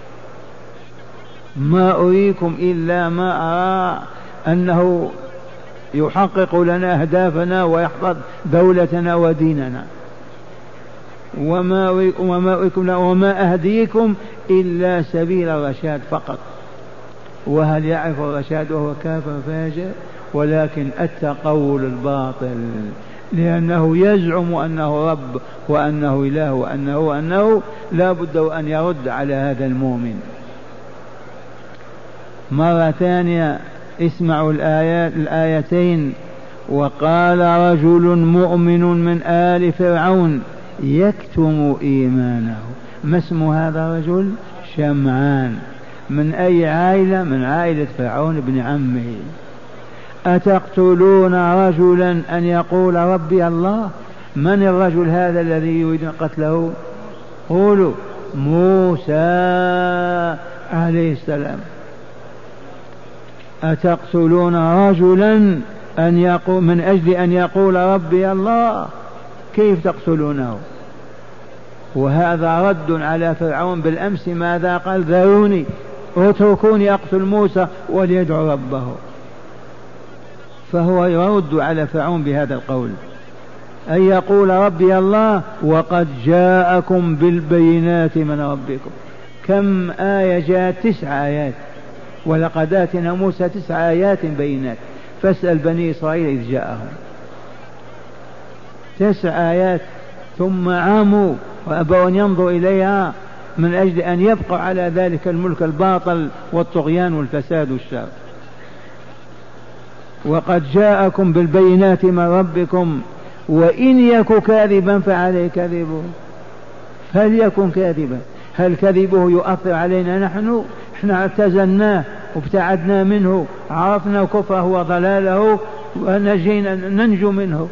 ما أريكم إلا ما أرى أنه يحقق لنا أهدافنا ويحفظ دولتنا وديننا. وما أهديكم إلا سبيل الرشاد فقط. وهل يعرف الرشاد وهو كافر فاجر؟ ولكن التقول الباطل، لأنه يزعم أنه رب وأنه إله وأنه لا بد أن يرد على هذا المؤمن. مرة ثانية اسمعوا الآيتين: وقال رجل مؤمن من آل فرعون يكتم إيمانه. ما اسم هذا الرجل؟ شمعان. من أي عائلة؟ من عائلة فرعون بن عمه. أتقتلون رجلا أن يقول ربي الله؟ من الرجل هذا الذي يريد قتله؟ قولوا: موسى عليه السلام. أتقتلون رجلا أن يقول من أجل أن يقول ربي الله؟ كيف تقتلونه؟ وهذا رد على فرعون بالأمس. ماذا قال؟ ذروني اتركوني أقتل موسى وليدعو ربه. فهو يرد على فرعون بهذا القول: أن يقول ربي الله وقد جاءكم بالبينات من ربكم. كم آية جاءت؟ 9 آيات. ولقد آتينا موسى 9 آيات بينات، فاسأل بني إسرائيل إذ جاءهم 9 آيات، ثم عاموا وأبوا أن ينظروا إليها من أجل أن يبقى على ذلك الملك الباطل والطغيان والفساد والشر. وقد جاءكم بالبينات من ربكم وإن يك كاذبا فعليه كذبه. فليكن كاذبا. هل كذبه يؤثر علينا نحن؟ احنا اعتزلناه وابتعدنا منه، عرفنا كفره وضلاله ونجينا ننجو منه.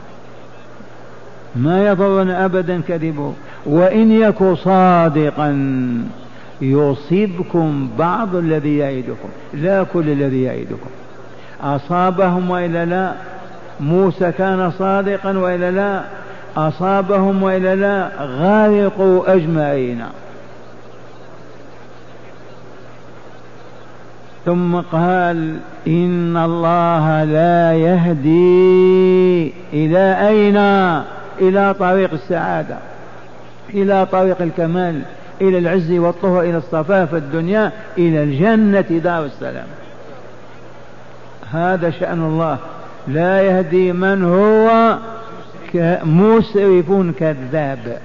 ما يضرنا أبدا كذبه. وإن يك صادقا يصيبكم بعض الذي يعدكم، لا كل الذي يعدكم. أصابهم وإلا لا؟ موسى كان صادقا وإلا لا؟ أصابهم وإلا لا؟ غارقوا أجمعين. ثم قال: إن الله لا يهدي إلى أين؟ إلى طريق السعادة، إلى طريق الكمال، إلى العز والطهر، إلى الصفاء في الدنيا، إلى الجنة دار السلام. هذا شأن الله. لا يهدي من هو مسرف كذاب.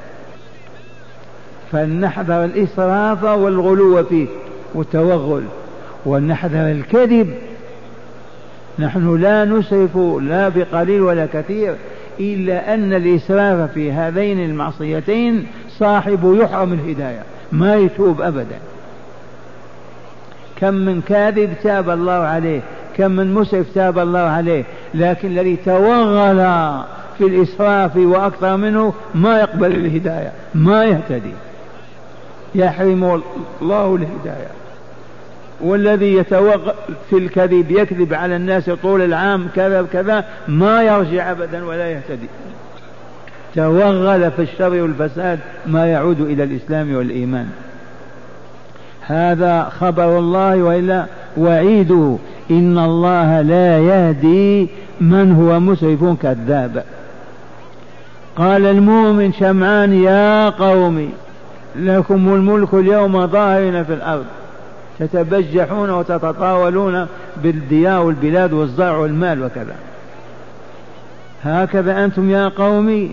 فلنحذر الإسراف والغلو فيه والتوغل، ولنحذر الكذب. نحن لا نسرف لا بقليل ولا كثير، إلا أن الإسراف في هذين المعصيتين صاحب يحرم الهداية، ما يتوب أبدا. كم من كاذب تاب الله عليه، كم من مسرف تاب الله عليه، لكن الذي توغل في الإسراف وأكثر منه ما يقبل الهداية، ما يهتدي، يحرم الله الهداية. والذي يتوغل في الكذب يكذب على الناس طول العام كذا كذا ما يرجع أبدا ولا يهتدي. توغل في الشر والفساد ما يعود إلى الإسلام والإيمان. هذا خبر الله وإلا وعيده: إن الله لا يهدي من هو مسرف كذاب. قال المؤمن شمعان: يا قوم لكم الملك اليوم ظاهرين في الأرض، تتبجحون وتتطاولون بالديار والبلاد والزرع والمال وكذا. هكذا أنتم يا قومي،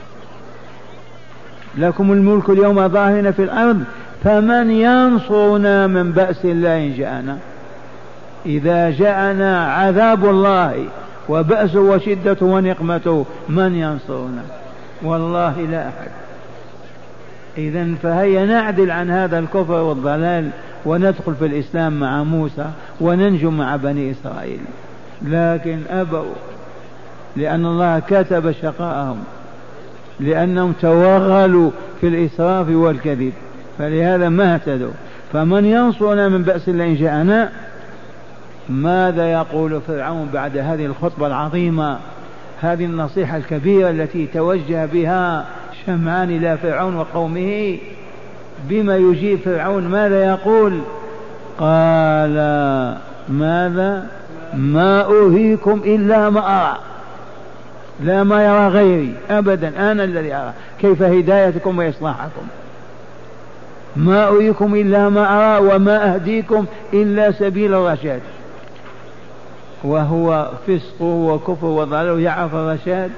لكم الملك اليوم ظاهرين في الأرض، فمن ينصرنا من بأس الله إن جاءنا؟ إذا جاءنا عذاب الله وبأسه وشدته ونقمته من ينصرنا؟ والله لا أحد. إذن فهيا نعدل عن هذا الكفر والضلال وندخل في الإسلام مع موسى وننجو مع بني إسرائيل، لكن أبوا، لأن الله كتب شقاءهم، لأنهم توغلوا في الإسراف والكذب، فلهذا ما اهتدوا. فمن ينصرنا من بأس الله إن جاءنا؟ ماذا يقول فرعون بعد هذه الخطبة العظيمة، هذه النصيحة الكبيرة التي توجه بها شمعان إلى فرعون وقومه؟ بما يجيب فرعون؟ ماذا يقول؟ قال ماذا؟ ما أريكم إلا ما أرى، لا ما يرى غيري أبدا، أنا الذي أرى كيف هدايتكم وإصلاحكم. ما أريكم إلا ما أرى وما أهديكم إلا سبيل الرشاد. وهو فسق وكفر وضلال يعرف الرشاد؟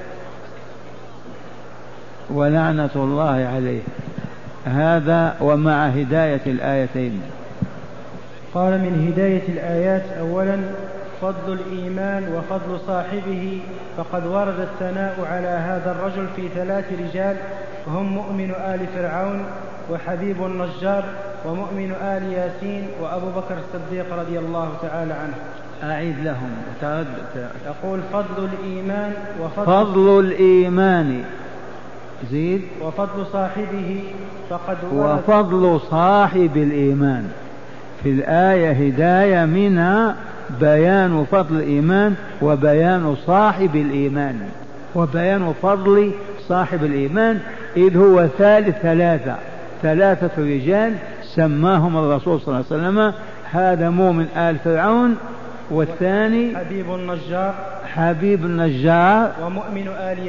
ولعنة الله عليه. هذا ومع هداية الآيتين. قال من هداية الآيات: أولا فضل الإيمان وفضل صاحبه، فقد ورد الثناء على هذا الرجل في 3 رجال، وهم مؤمن آل فرعون وحبيب النجار ومؤمن آل ياسين وأبو بكر الصديق رضي الله تعالى عنه. أعيد لهم. يقول فضل الإيمان فضل الإيمان، زيد. وفضل صاحبه، فقد وفضل صاحب الإيمان. في الآية هداية منها بيان فضل الإيمان وبيان صاحب الإيمان وبيان فضل صاحب الإيمان، إذ هو ثلاثة رجال سماهم الرسول صلى الله عليه وسلم. هذا مؤمن آل فرعون، والثاني حبيب النجار ومؤمن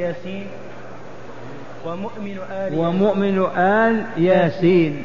آل ياسين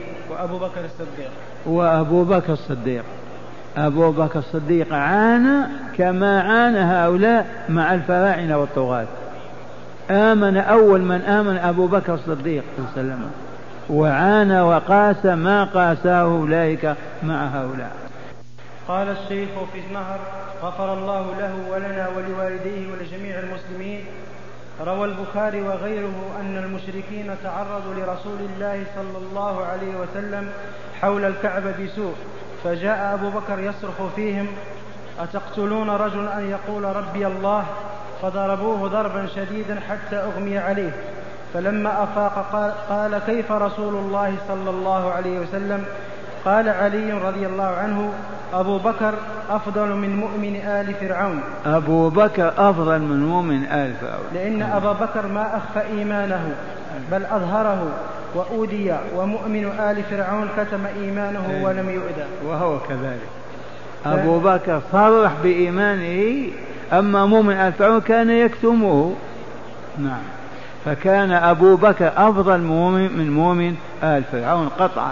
وأبو بكر الصديق. أبو بكر الصديق عانى كما عانى هؤلاء مع الفراعنة والطغاة. آمن أول من آمن أبو بكر الصديق صلى الله عليه وسلم، وعانى وقاس ما قاساه أولئك مع هؤلاء. قال الشيخ في النهر غفر الله له ولنا ولوالديه ولجميع المسلمين: روى البخاري وغيره أن المشركين تعرضوا لرسول الله صلى الله عليه وسلم حول الكعبة بسوء، فجاء أبو بكر يصرخ فيهم: أتقتلون رجلا أن يقول ربي الله؟ فضربوه ضربا شديدا حتى أغمي عليه، فلما أفاق قال كيف رسول الله صلى الله عليه وسلم؟ قال علي رضي الله عنه: أبو بكر أفضل من مؤمن آل فرعون. أبو بكر أفضل من مؤمن آل فرعون، لأن أبا بكر ما أخفى إيمانه بل أظهره وأودي، ومؤمن آل فرعون كتم إيمانه ولم يؤذى. وهو كذلك. أبو بكر صرح بإيمانه، أما مؤمن آل فرعون كان يكتمه. نعم. فكان أبو بكر أفضل من مؤمن آل فرعون قطعا.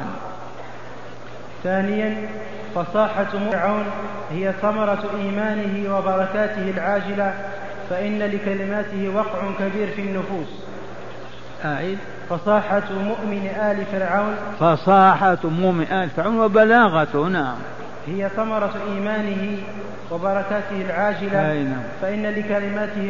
ثانيا فصاحة فرعون هي ثمرة إيمانه وبركاته العاجلة، فإن لكلماته وقع كبير في النفوس. أعيد. فصاحة مؤمن آل فرعون، فصاحة مؤمن آل فرعون وبلاغته. نعم. هي ثمرة إيمانه وبركاته العاجلة، فإن لكلماته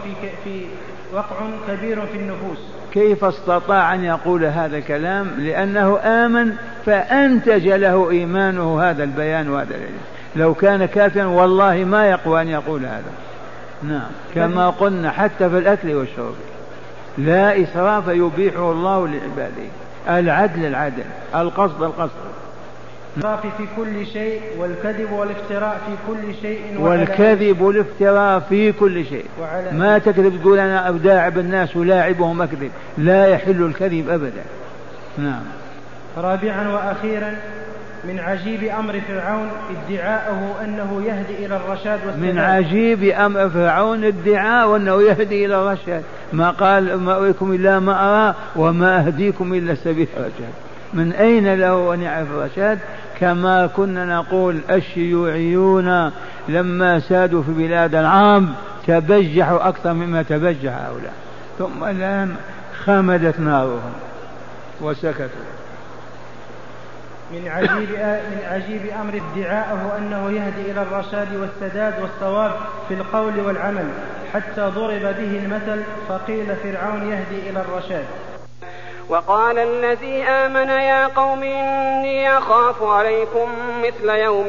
وقع كبير في النفوس. كيف استطاع أن يقول هذا الكلام؟ لأنه آمن فأنتج له إيمانه هذا البيان وهذا العلم. لو كان كافرا والله ما يقوى أن يقول هذا. نعم. كما قلنا حتى في الأكل والشرب لا إسراف يبيحه الله لعباده. العدل العدل، القصد القصد. في كل شيء، والكذب والافتراء في كل شيء، والكذب والافتراء في كل شيء. ما تكذب تقول أنا أداعب الناس ولاعبهم أكذب، لا يحل الكذب أبدا. نعم. رابعا وأخيرا من عجيب أمر فرعون ادعاءه أنه يهدي إلى الرشاد والسداد. من عجيب أمر فرعون ادعاء أنه يهدي إلى الرشاد. ما قال ما أريكم إلا ما أرى وما أهديكم إلا سبيل الرشاد. من أين له أن يعرف الرشاد؟ كما كنا نقول الشيوعيون لما سادوا في بلاد العرب تبجحوا أكثر مما تبجح هؤلاء، ثم الآن خمدت نارهم وسكتوا. من عجيب أمر ادعاءه أنه يهدي إلى الرشاد والسداد والصواب في القول والعمل، حتى ضرب به المثل فقيل فرعون يهدي إلى الرشاد. وقال الذي آمن يا قوم إني أخاف عليكم مثل يوم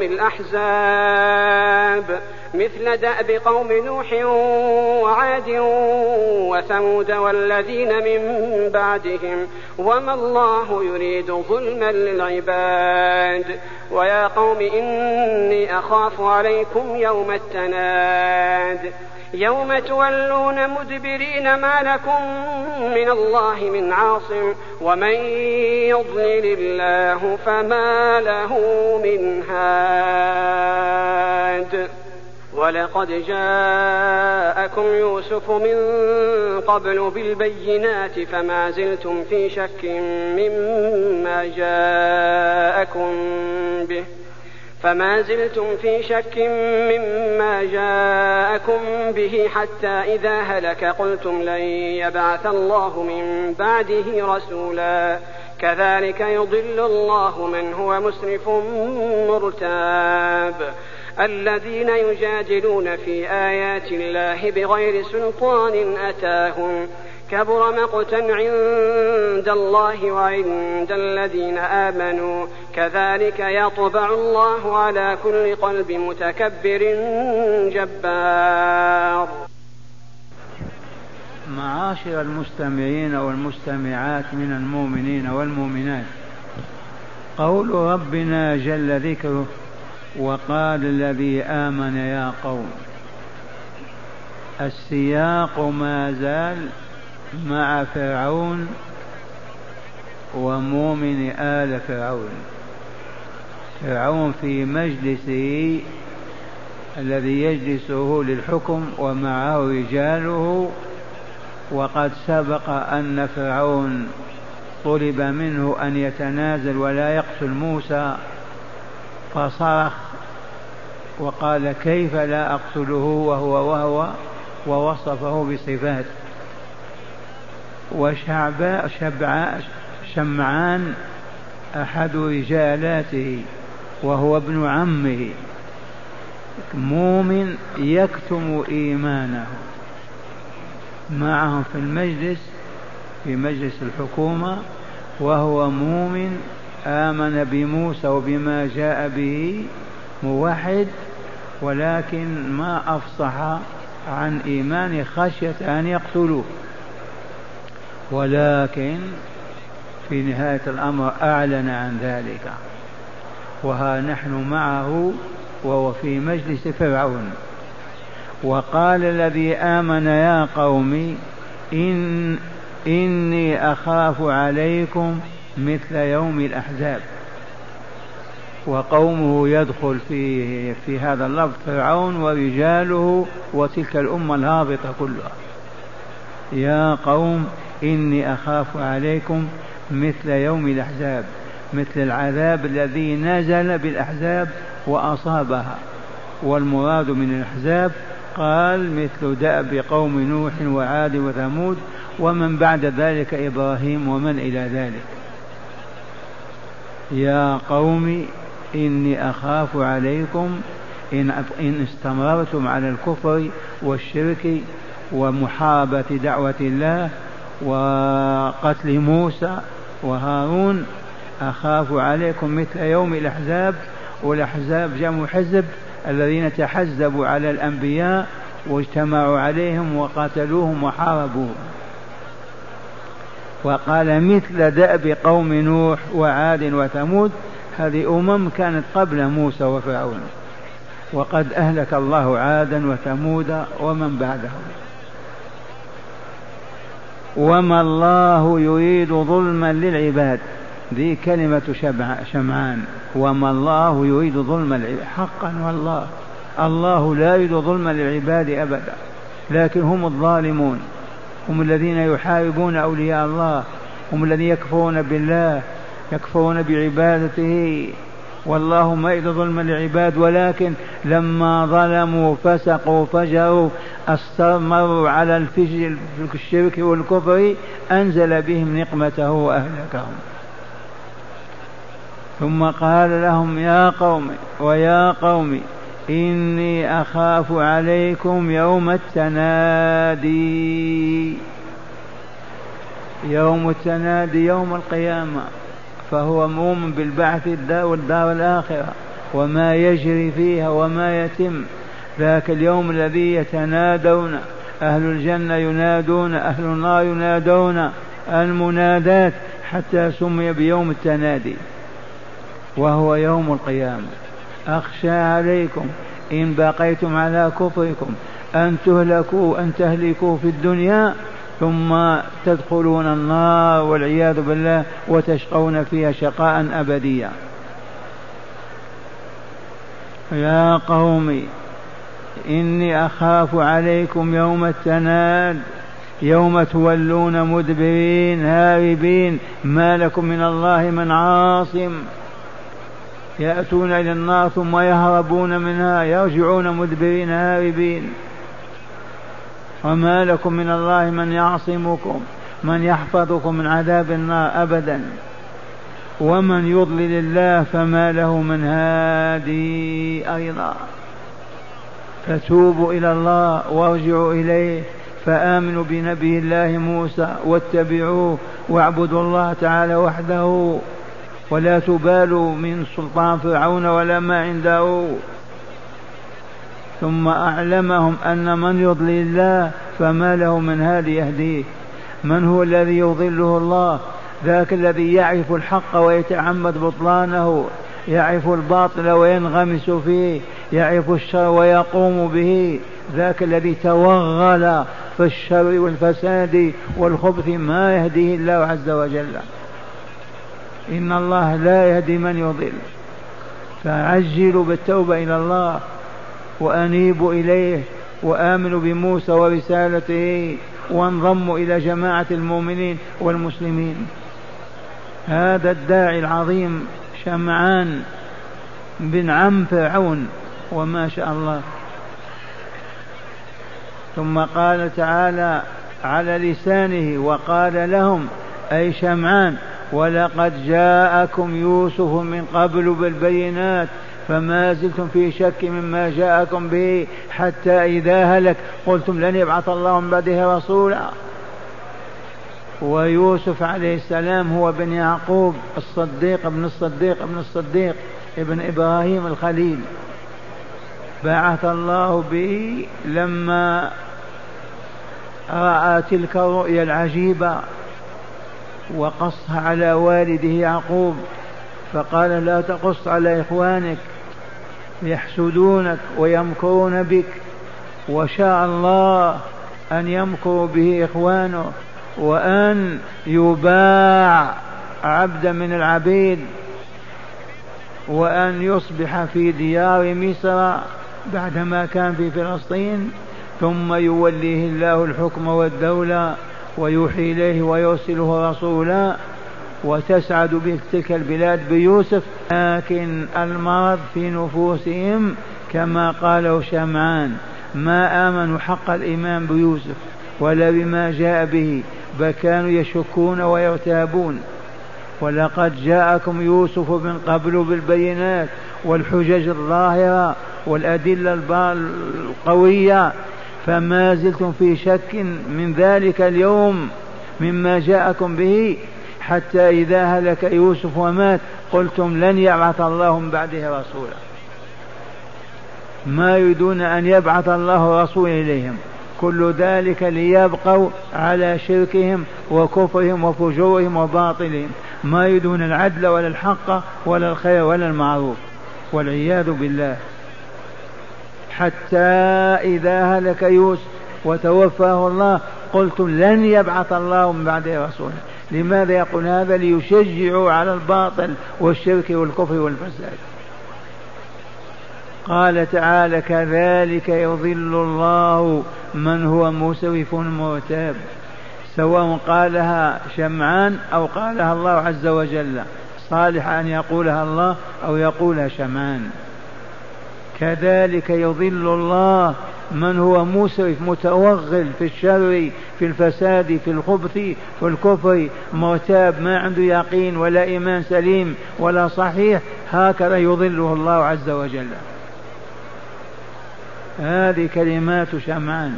الأحزاب مثل دأب قوم نوح وعاد وثمود والذين من بعدهم وما الله يريد ظلما للعباد. ويا قوم إني أخاف عليكم يوم التناد يوم تولون مدبرين ما لكم من الله من عاصم ومن يضلل الله فما له من هاد. ولقد جاءكم يوسف من قبل بالبينات فما زلتم في شك مما جاءكم به حتى إذا هلك قلتم لن يبعث الله من بعده رسولا كذلك يضل الله من هو مسرف مرتاب. الذين يجادلون في آيات الله بغير سلطان أتاهم كبر مقتا عند الله وعند الذين آمنوا كذلك يطبع الله على كل قلب متكبر جبار. معاشر المستمعين والمستمعات من المؤمنين والمؤمنات، قول ربنا جل ذكره وقال الذي آمن يا قوم، السياق ما زال مع فرعون ومؤمن آل فرعون. فرعون في مجلسه الذي يجلسه للحكم ومعه رجاله، وقد سبق أن فرعون طلب منه أن يتنازل ولا يقتل موسى فصرخ وقال كيف لا أقتله وهو ووصفه بصفات. وشمعان أحد رجالاته وهو ابن عمه مؤمن يكتم إيمانه معهم في المجلس، في مجلس الحكومة، وهو مؤمن آمن بموسى وبما جاء به موحد، ولكن ما أفصح عن إيمانه خشية أن يقتلوه، ولكن في نهاية الأمر أعلن عن ذلك. وها نحن معه وهو في مجلس فرعون. وقال الذي آمن يا قوم إني أخاف عليكم مثل يوم الأحزاب. وقومه يدخل في هذا اللفظ فرعون ورجاله وتلك الأمة الهابطة كلها. يا قوم إني أخاف عليكم مثل يوم الأحزاب، مثل العذاب الذي نزل بالأحزاب وأصابها. والمراد من الأحزاب قال مثل دأب قوم نوح وعاد وثمود ومن بعد ذلك إبراهيم ومن إلى ذلك. يا قوم إني أخاف عليكم إن استمررتم على الكفر والشرك ومحاربة دعوة الله وقتل موسى وهارون، أخاف عليكم مثل يوم الأحزاب. والأحزاب جمع حزب، الذين تحزبوا على الأنبياء واجتمعوا عليهم وقتلوهم وحاربوهم. وقال مثل دأب قوم نوح وعاد وثمود، هذه كانت قبل موسى وفرعون، وقد أهلك الله عادا وثمود ومن بعدهم. وما الله يريد ظلما للعباد، ذي كلمة شمعان، وما الله يريد ظلما للعباد. حقا والله الله لا يريد ظلما للعباد أبدا، لكن هم الظالمون، هم الذين يحاربون أولياء الله، هم الذين يكفرون بالله، يكفرون بعبادته. والله ما يريد ظلما للعباد، ولكن لما ظلموا فسقوا فجروا استمروا على الشرك والكفر أنزل بهم نقمته وأهلكهم. ثم قال لهم يا قوم ويا قوم إني أخاف عليكم يوم التنادي. يوم التنادي يوم القيامة، فهو مؤمن بالبعث والدار الآخرة وما يجري فيها وما يتم. ذاك اليوم الذي يتنادون أهل الجنة ينادون، أهل النار ينادون، المنادات، حتى سمي بيوم التنادي وهو يوم القيامة. أخشى عليكم إن بقيتم على كفركم أن تهلكوا في الدنيا ثم تدخلون النار والعياذ بالله وتشقون فيها شقاء أبديا. يا قوم إني أخاف عليكم يوم التناد، يوم تولون مدبرين هاربين، ما لكم من الله من عاصم. يأتون إلى النار ثم يهربون منها، يرجعون مدبرين هاربين، وما لكم من الله من يعصمكم، من يحفظكم من عذاب النار أبدا. ومن يضلل الله فما له من هادي أيضا. فتوبوا إلى الله وارجعوا إليه، فآمنوا بنبي الله موسى واتبعوه واعبدوا الله تعالى وحده، ولا تبالوا من سلطان فرعون ولا ما عنده. ثم أعلمهم أن من يضلل الله فما له من هادي يهديه. من هو الذي يضله الله؟ ذاك الذي يعرف الحق ويتعمد بطلانه، يعرف الباطل وينغمس فيه، يعرف الشر ويقوم به، ذاك الذي توغل في الشر والفساد والخبث ما يهديه الله عز وجل. إن الله لا يهدي من يضل. فعجلوا بالتوبة إلى الله وأنيبوا إليه وآمنوا بموسى ورسالته وانضموا إلى جماعة المؤمنين والمسلمين. هذا الداعي العظيم شمعان بن عم فرعون وما شاء الله. ثم قال تعالى على لسانه وقال لهم أي شمعان: ولقد جاءكم يوسف من قبل بالبينات فما زلتم في شك مما جاءكم به حتى إذا هلك قلتم لن يبعث الله من بعده رسولا. ويوسف عليه السلام هو بن يعقوب الصديق ابن الصديق ابن الصديق ابن إبراهيم الخليل. بعث الله به لما رأى تلك الرؤيا العجيبة وقصها على والده يعقوب، فقال: لا تقص على إخوانك يحسدونك ويمكرون بك، وشاء الله أن يمكروا به إخوانه وأن يباع عبدا من العبيد وأن يصبح في ديار مصر بعدما كان في فلسطين، ثم يوليه الله الحكم والدولة ويوحي إليه ويرسله رسولا وتسعد بتلك البلاد بيوسف. لكن المرض في نفوسهم كما قاله شمعان: ما آمنوا حق الإيمان بيوسف ولا بما جاء به، بل كانوا يشكون ويرتابون. ولقد جاءكم يوسف من قبل بالبينات والحجج الظاهرة والأدلة القوية، فما زلتم في شك من ذلك اليوم مما جاءكم به حتى إذا هلك يوسف ومات قلتم لن يبعث الله من بعده رسولا. ما يريدون أن يبعث الله رسول إليهم، كل ذلك ليبقوا على شركهم وكفرهم وفجورهم وباطلهم، ما يريدون العدل ولا الحق ولا الخير ولا المعروف والعياذ بالله. حتى إذا هلك يوسف وتوفاه الله قلتم لن يبعث الله من بعده رسولا. لماذا يقول هذا؟ ليشجعوا على الباطل والشرك والكفر والفساد. قال تعالى: كذلك يضل الله من هو مسرف مرتاب. سواء قالها شمعان أو قالها الله عز وجل، صالح أن يقولها الله أو يقولها شمعان. كذلك يضل الله من هو مسرف متوغل في الشر في الفساد في الخبث في الكفر مرتاب، ما عنده يقين ولا إيمان سليم ولا صحيح، هكذا يضله الله عز وجل. هذه كلمات شمعان.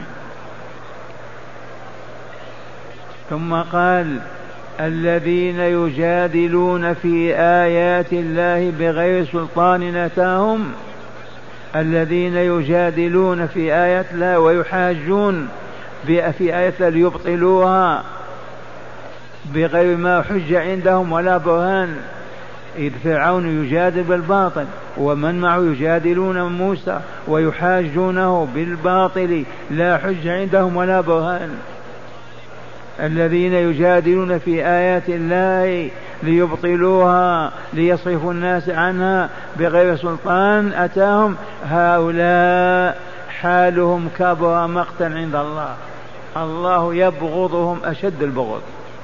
ثم قال: الذين يجادلون في آيات الله بغير سلطان أتاهم. الذين يجادلون في آيات الله ويحاجون في آية ليبطلوها بغير ما حج عندهم ولا برهان، إذ فرعون يجادل بالباطل ومن معه يجادلون موسى ويحاجونه بالباطل لا حج عندهم ولا برهان. الذين يجادلون في آيات الله ليبطلوها ليصرفوا الناس عنها بغير سلطان أتاهم، هؤلاء حالهم كبر مقتا عند الله، الله يبغضهم أشد البغض،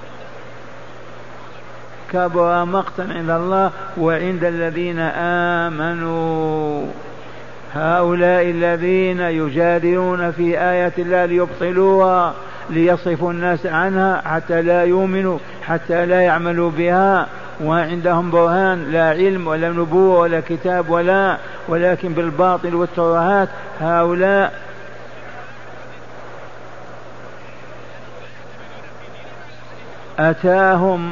كبر مقتا عند الله وعند الذين آمنوا. هؤلاء الذين يجادلون في آيات الله ليبطلوها ليصرفوا الناس عنها حتى لا يؤمنوا، حتى لا يعملوا بها، وعندهم برهان لا علم ولا نبوة ولا كتاب ولكن بالباطل والترهات، هؤلاء أتاهم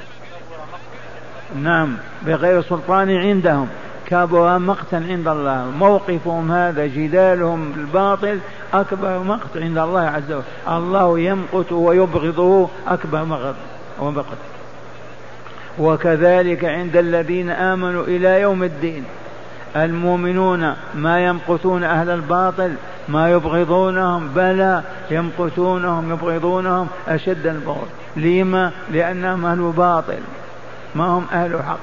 نعم بغير سلطان عندهم، كبر مقتا عند الله. موقفهم هذا جدالهم بالباطل أكبر مقت عند الله عز وجل، الله يمقت ويبغضه أكبر مقت. وكذلك عند الذين آمنوا إلى يوم الدين، المؤمنون ما يمقتون أهل الباطل ما يبغضونهم، بلى يمقتونهم يبغضونهم أشد البغض. لما؟ لأنهم أهل باطل ما هم أهل حق.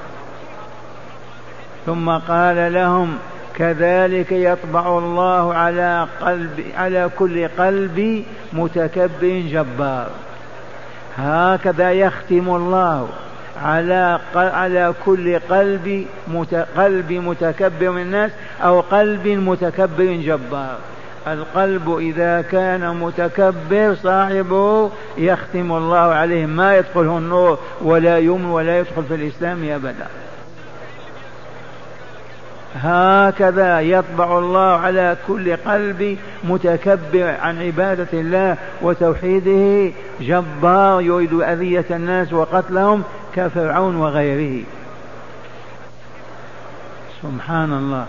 ثم قال لهم كذلك يطبع الله على كل قلب متكبر جبار. هكذا يختم الله على كل قلب متكبر من الناس أو قلب متكبر جبار. القلب إذا كان متكبر صاحبه يختم الله عليه، ما يدخله النور ولا يمن ولا يدخل في الإسلام أبدا. هكذا يطبع الله على كل قلب متكبر عن عبادة الله وتوحيده جبار يريد أذية الناس وقتلهم كفرعون وغيره. سبحان الله.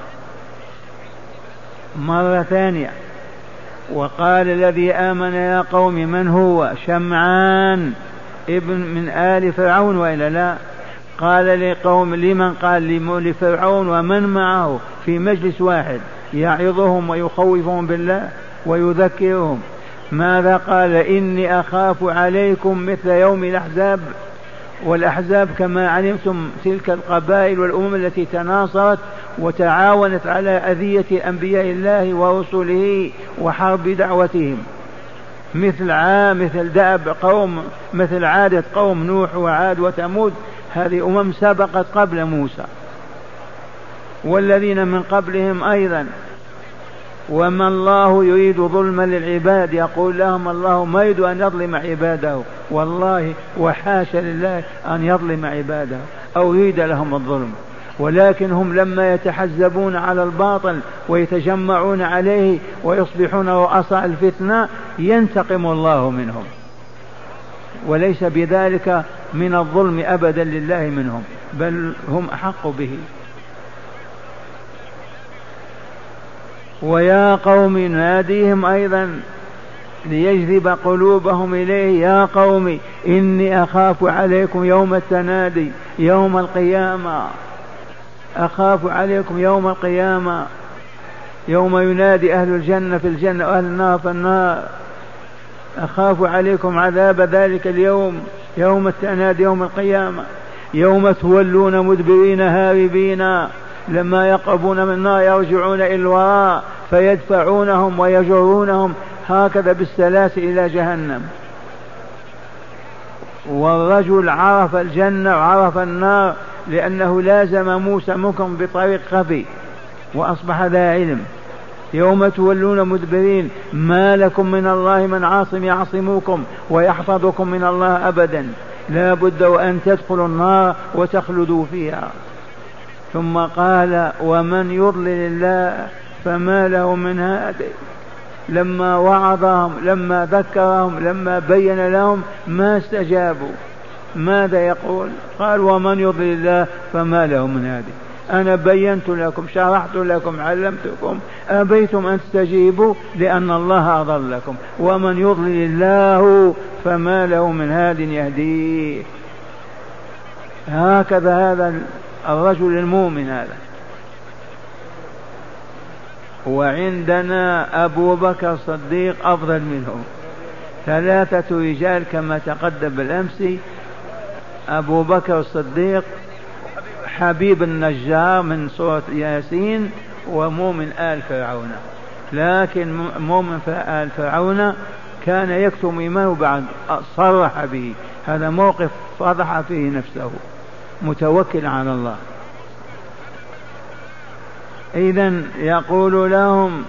مرة ثانية وقال الذي آمن يا قوم من هو؟ شمعان ابن من آل فرعون وإلا لا؟ قال لقوم لمن؟ قال لفرعون ومن معه في مجلس واحد يعظهم ويخوفهم بالله ويذكرهم. ماذا قال؟ إني أخاف عليكم مثل يوم الأحزاب. والأحزاب كما علمتم تلك القبائل والأمم التي تناصرت وتعاونت على أذية أنبياء الله ورسله وحرب دعوتهم، مثل دأب قوم، مثل عادة قوم نوح وعاد وثمود، هذه أمم سبقت قبل موسى، والذين من قبلهم أيضا. وما الله يريد ظلما للعباد، يقول لهم الله ما يريد أن يظلم عباده، والله وحاشا لله أن يظلم عباده أو يريد لهم الظلم، ولكن هم لما يتحزبون على الباطل ويتجمعون عليه ويصبحون رؤساء الفتنة ينتقم الله منهم، وليس بذلك من الظلم أبدا لله منهم، بل هم أحق به. ويا قوم ناديهم أيضا ليجذب قلوبهم إليه، يا قوم إني أخاف عليكم يوم التنادي يوم القيامة، أخاف عليكم يوم القيامة، يوم ينادي أهل الجنة في الجنة وأهل النار في النار. أخاف عليكم عذاب ذلك اليوم، يوم التنادي يوم القيامة، يوم تولون مدبرين هاربين، لما يقربون من النار يرجعون إلى الوراء فيدفعونهم ويجرونهم هكذا بالسلاسل إلى جهنم. والرجل عرف الجنة وعرف النار لأنه لازم موسى منكم بطريق خفي وأصبح ذا علم. يوم تولون مدبرين ما لكم من الله من عاصم يعصمكم ويحفظكم من الله أبدا، لا بد وأن تدخلوا النار وتخلدوا فيها. ثم قال ومن يضلل الله فما له من هادي. لما وعظهم، لما ذكرهم، لما بين لهم ما استجابوا. ماذا يقول؟ قال ومن يضلل الله فما له من هادي. أنا بينت لكم، شرحت لكم، علمتكم، أبيتم أن تستجيبوا لأن الله أضلكم. ومن يضلل الله فما له من هاد يهديه. هكذا هذا الرجل المؤمن هذا. وعندنا أبو بكر الصديق أفضل منهم، 3 رجال كما تقدم بالأمس: أبو بكر الصديق، حبيب النجار من سورة ياسين، ومؤمن آل فرعون. لكن مؤمن آل فرعون كان يكتم إيمانه بعد صرح به، هذا موقف فضح فيه نفسه، متوكل على الله. إذن يقول لهم: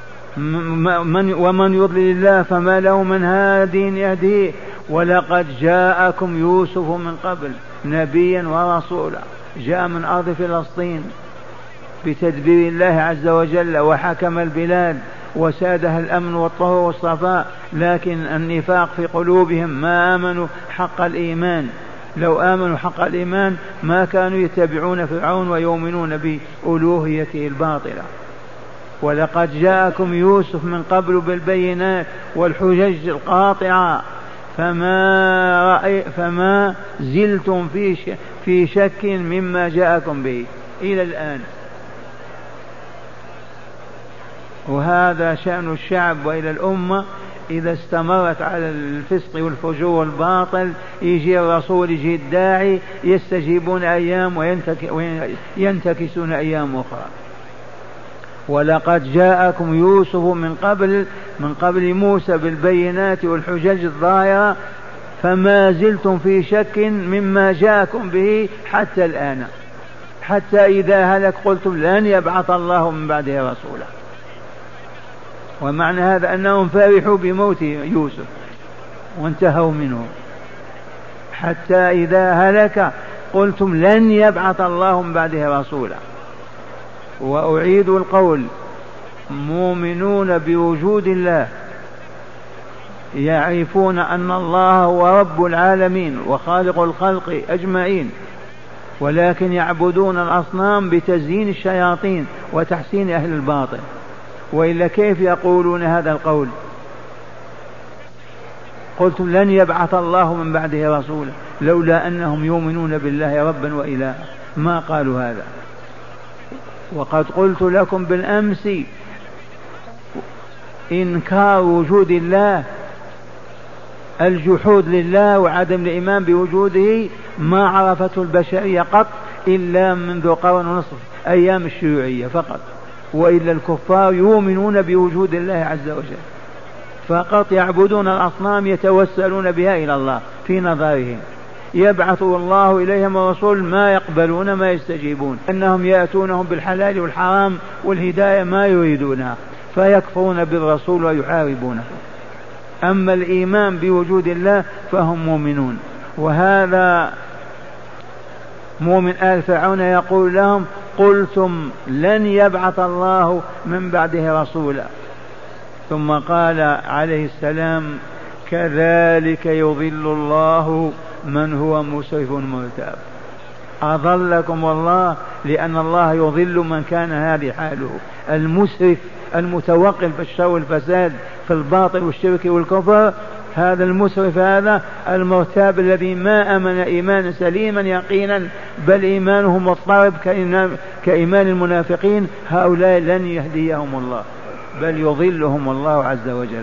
ومن يضلل الله فما له من هاد يهديه، ولقد جاءكم يوسف من قبل نبيا ورسولا، جاء من أرض فلسطين بتدبير الله عز وجل، وحكم البلاد وسادها الأمن والطهر والصفاء، لكن النفاق في قلوبهم، ما آمنوا حق الإيمان. لو آمنوا حق الإيمان ما كانوا يتبعون فرعون ويؤمنون بألوهيته الباطلة. ولقد جاءكم يوسف من قبل بالبينات والحجج القاطعة فما زلتم في شك مما جاءكم به إلى الآن. وهذا شأن الشعب وإلى الأمة، إذا استمرت على الفسق والفجور والباطل يجي الرسول، يجي الداعي، يستجيبون أيام وينتكسون أيام أخرى. ولقد جاءكم يوسف من قبل موسى بالبينات والحجج الظاهرة فما زلتم في شك مما جاءكم به حتى الآن، حتى إذا هلك قلتم لن يبعث الله من بعده رسولا. ومعنى هذا أنهم فرحوا بموت يوسف وانتهوا منه، حتى إذا هلك قلتم لن يبعث الله من بعده رسولا. وأعيد القول: مؤمنون بوجود الله، يعرفون أن الله هو رب العالمين وخالق الخلق أجمعين، ولكن يعبدون الأصنام بتزيين الشياطين وتحسين أهل الباطل. وإلا كيف يقولون هذا القول؟ قلتم لن يبعث الله من بعده رسولا، لولا أنهم يؤمنون بالله ربا وإلها ما قالوا هذا. وقد قلت لكم بالأمس: إنكار وجود الله، الجحود لله وعدم الإيمان بوجوده ما عرفته البشرية قط إلا منذ قرن ونصف أيام الشيوعية فقط. وإلا الكفار يؤمنون بوجود الله عز وجل فقط، يعبدون الأصنام يتوسلون بها إلى الله في نظرهم، يبعث الله إليهم الرسول ما يقبلون ما يستجيبون، أنهم يأتونهم بالحلال والحرام والهداية ما يريدونها، فيكفرون بالرسول ويحاربونه. أما الإيمان بوجود الله فهم مؤمنون. وهذا مؤمن آل فرعون يقول لهم: قلتم لن يبعث الله من بعده رسولا. ثم قال عليه السلام: كذلك يضل الله من هو مسرف مرتاب. أضلكم الله لأن الله يضل من كان هذه حاله، المسرف المتوقف في الشر والفساد في الباطل والشرك والكفر. هذا المسرف، هذا المرتاب الذي ما أمن إيمانا سليما يقينا، بل إيمانه مضطرب كإيمان المنافقين. هؤلاء لن يهديهم الله بل يضلهم الله عز وجل.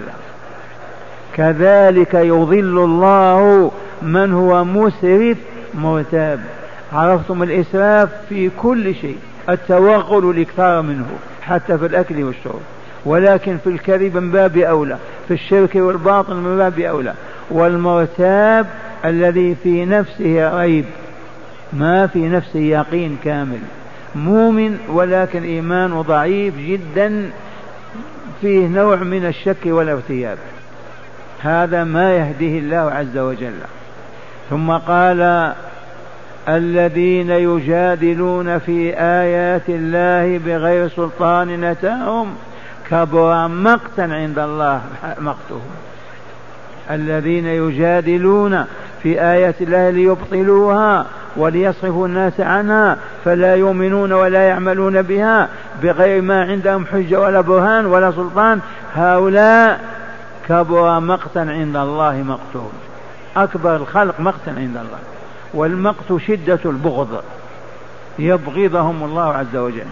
كذلك يضل الله من هو مسرف مرتاب. عرفتم الإسراف في كل شيء، التوغل الإكثار منه حتى في الأكل والشرب، ولكن في الكذب من باب أولى، في الشرك والباطل من باب أولى. والمرتاب الذي في نفسه ريب، ما في نفسه يقين كامل، مؤمن ولكن إيمانه ضعيف جدا، فيه نوع من الشك والارتياب، هذا ما يهديه الله عز وجل. ثم قال: الذين يجادلون في آيات الله بغير سلطان أتاهم كبر مقتا عند الله مقتهم. الذين يجادلون في آيات الله ليبطلوها وليصرفوا الناس عنها فلا يؤمنون ولا يعملون بها بغير ما عندهم حجة ولا برهان ولا سلطان، هؤلاء كبر مقتا عند الله مقتهم، أكبر الخلق مقتا عند الله. والمقت شدة البغض، يبغضهم الله عز وجل،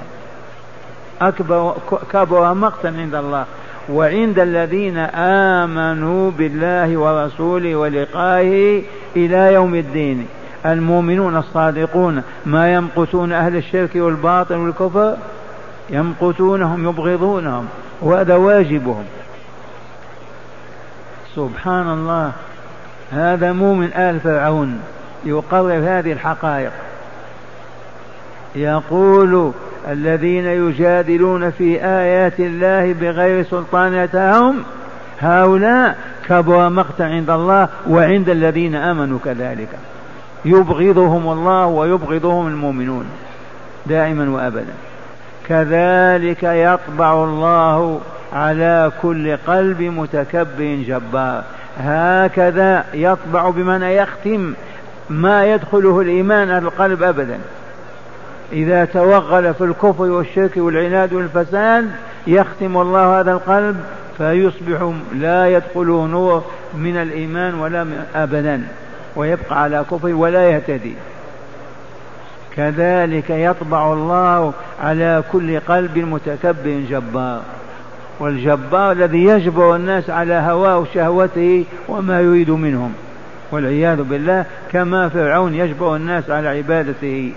كبر مقتا عند الله. وعند الذين آمنوا بالله ورسوله ولقائه إلى يوم الدين، المؤمنون الصادقون ما يمقتون أهل الشرك والباطل والكفر، يمقتونهم يبغضونهم، وهذا واجبهم. سبحان الله، هذا مؤمن آل فرعون يقرر هذه الحقائق. يقول الذين يجادلون في آيات الله بغير سلطان أتاهم هؤلاء كبر مقتا عند الله وعند الذين آمنوا كذلك، يبغضهم الله ويبغضهم المؤمنون دائما وأبدا. كذلك يطبع الله على كل قلب متكبر جبار، هكذا يطبع بمعنى يختم ما يدخله الإيمان على القلب أبدا. إذا توغل في الكفر والشرك والعناد والفساد يختم الله هذا القلب فيصبح لا يدخله نور من الإيمان ولا أبدا، ويبقى على كفر ولا يهتدي. كذلك يطبع الله على كل قلب متكبر جبار، والجبار الذي يجبر الناس على هواه وشهوته وما يريد منهم والعياذ بالله، كما فرعون يجبر الناس على عبادته.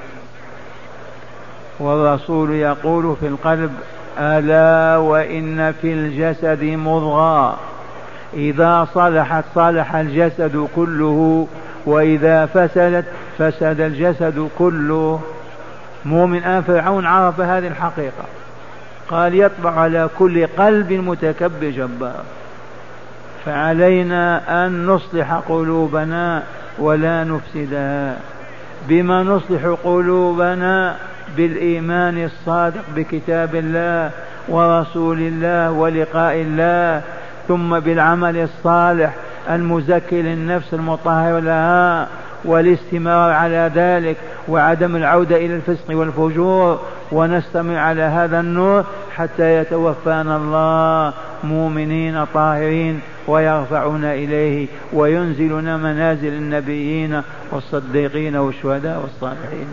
والرسول يقول في القلب: ألا وإن في الجسد مضغة إذا صلحت صلح الجسد كله وإذا فسدت فسد الجسد كله. مؤمن آل فرعون عرف هذه الحقيقة، قال يطبع على كل قلب متكبر جبار. فعلينا أن نصلح قلوبنا ولا نفسدها. بما نصلح قلوبنا؟ بالإيمان الصادق بكتاب الله ورسول الله ولقاء الله، ثم بالعمل الصالح المزكي للنفس المطهر لها، والاستمرار على ذلك وعدم العودة إلى الفسق والفجور، ونستمر على هذا النور حتى يتوفانا الله مؤمنين طاهرين ويرفعنا إليه وينزلنا منازل النبيين والصديقين والشهداء والصالحين.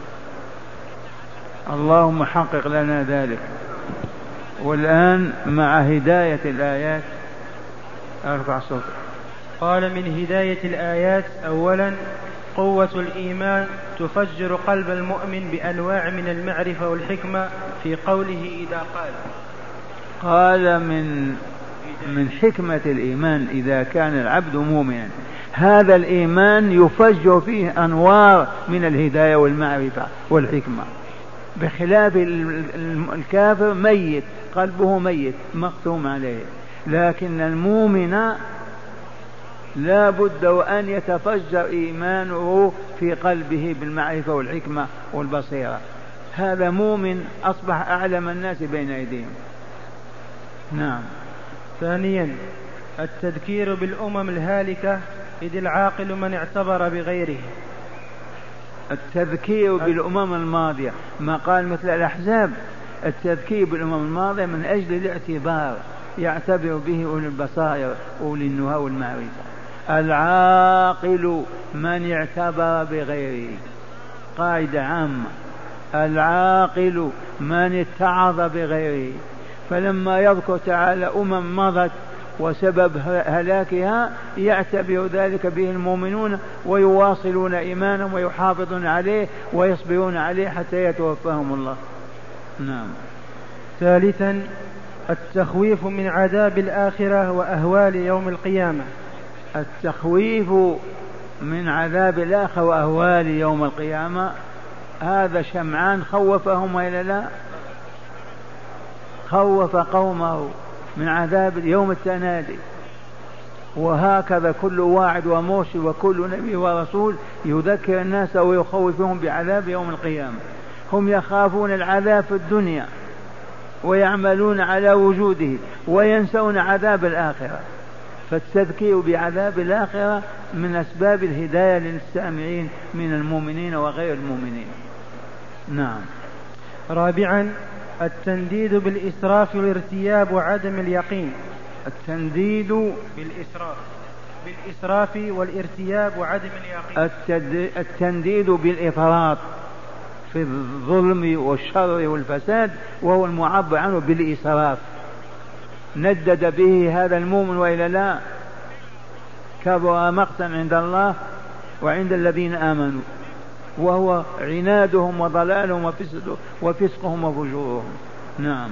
اللهم حقق لنا ذلك. والآن مع هداية الآيات. أرفع صوتك. قال: من هداية الآيات: أولا قوة الإيمان تفجر قلب المؤمن بأنواع من المعرفة والحكمة في قوله إذا قال من حكمة الإيمان إذا كان العبد مؤمنا، هذا الإيمان يفجر فيه أنوار من الهداية والمعرفة والحكمة، بخلاف الكافر ميت، قلبه ميت مختوم عليه. لكن المؤمن لا بد وأن يتفجر إيمانه في قلبه بالمعرفة والحكمة والبصيرة. هذا مؤمن أصبح أعلم الناس بين أيديهم. نعم. ثانيا التذكير بالأمم الهالكة، إذ العاقل من اعتبر بغيره. التذكير بالأمم الماضية، ما قال مثل الأحزاب، التذكير بالأمم الماضية من أجل الاعتبار يعتبر به أولي البصائر أولي النهى والمعرفة. العاقل من اعتبر بغيره، قاعدة عامة، العاقل من اتعظ بغيره. فلما يذكر تعالى أمم مضت وسبب هلاكها يعتبر ذلك به المؤمنون ويواصلون إيمانهم ويحافظون عليه ويصبرون عليه حتى يتوفاهم الله. نعم. ثالثا التخويف من عذاب الآخرة وأهوال يوم القيامة. التخويف من عذاب الآخرة وأهوال يوم القيامة، هذا شمعان خوفهم إلى لا، خوف قومه من عذاب يوم التنادي. وهكذا كل واعد ومرشد وكل نبي ورسول يذكر الناس ويخوفهم بعذاب يوم القيامة. هم يخافون العذاب في الدنيا ويعملون على وجوده وينسون عذاب الآخرة، فالتذكير بعذاب الآخرة من أسباب الهداية للسامعين من المؤمنين وغير المؤمنين. نعم. رابعا التنديد بالإسراف والارتياب وعدم اليقين. التنديد بالإسراف والارتياب وعدم اليقين. التنديد بالإفراط في الظلم والشر والفساد، وهو المعبر عنه بالإسراف. ندد به هذا المؤمن وإلا لا؟ كبر مقتا عند الله وعند الذين آمنوا، وهو عنادهم وضلالهم وفسقهم وفجورهم. نعم.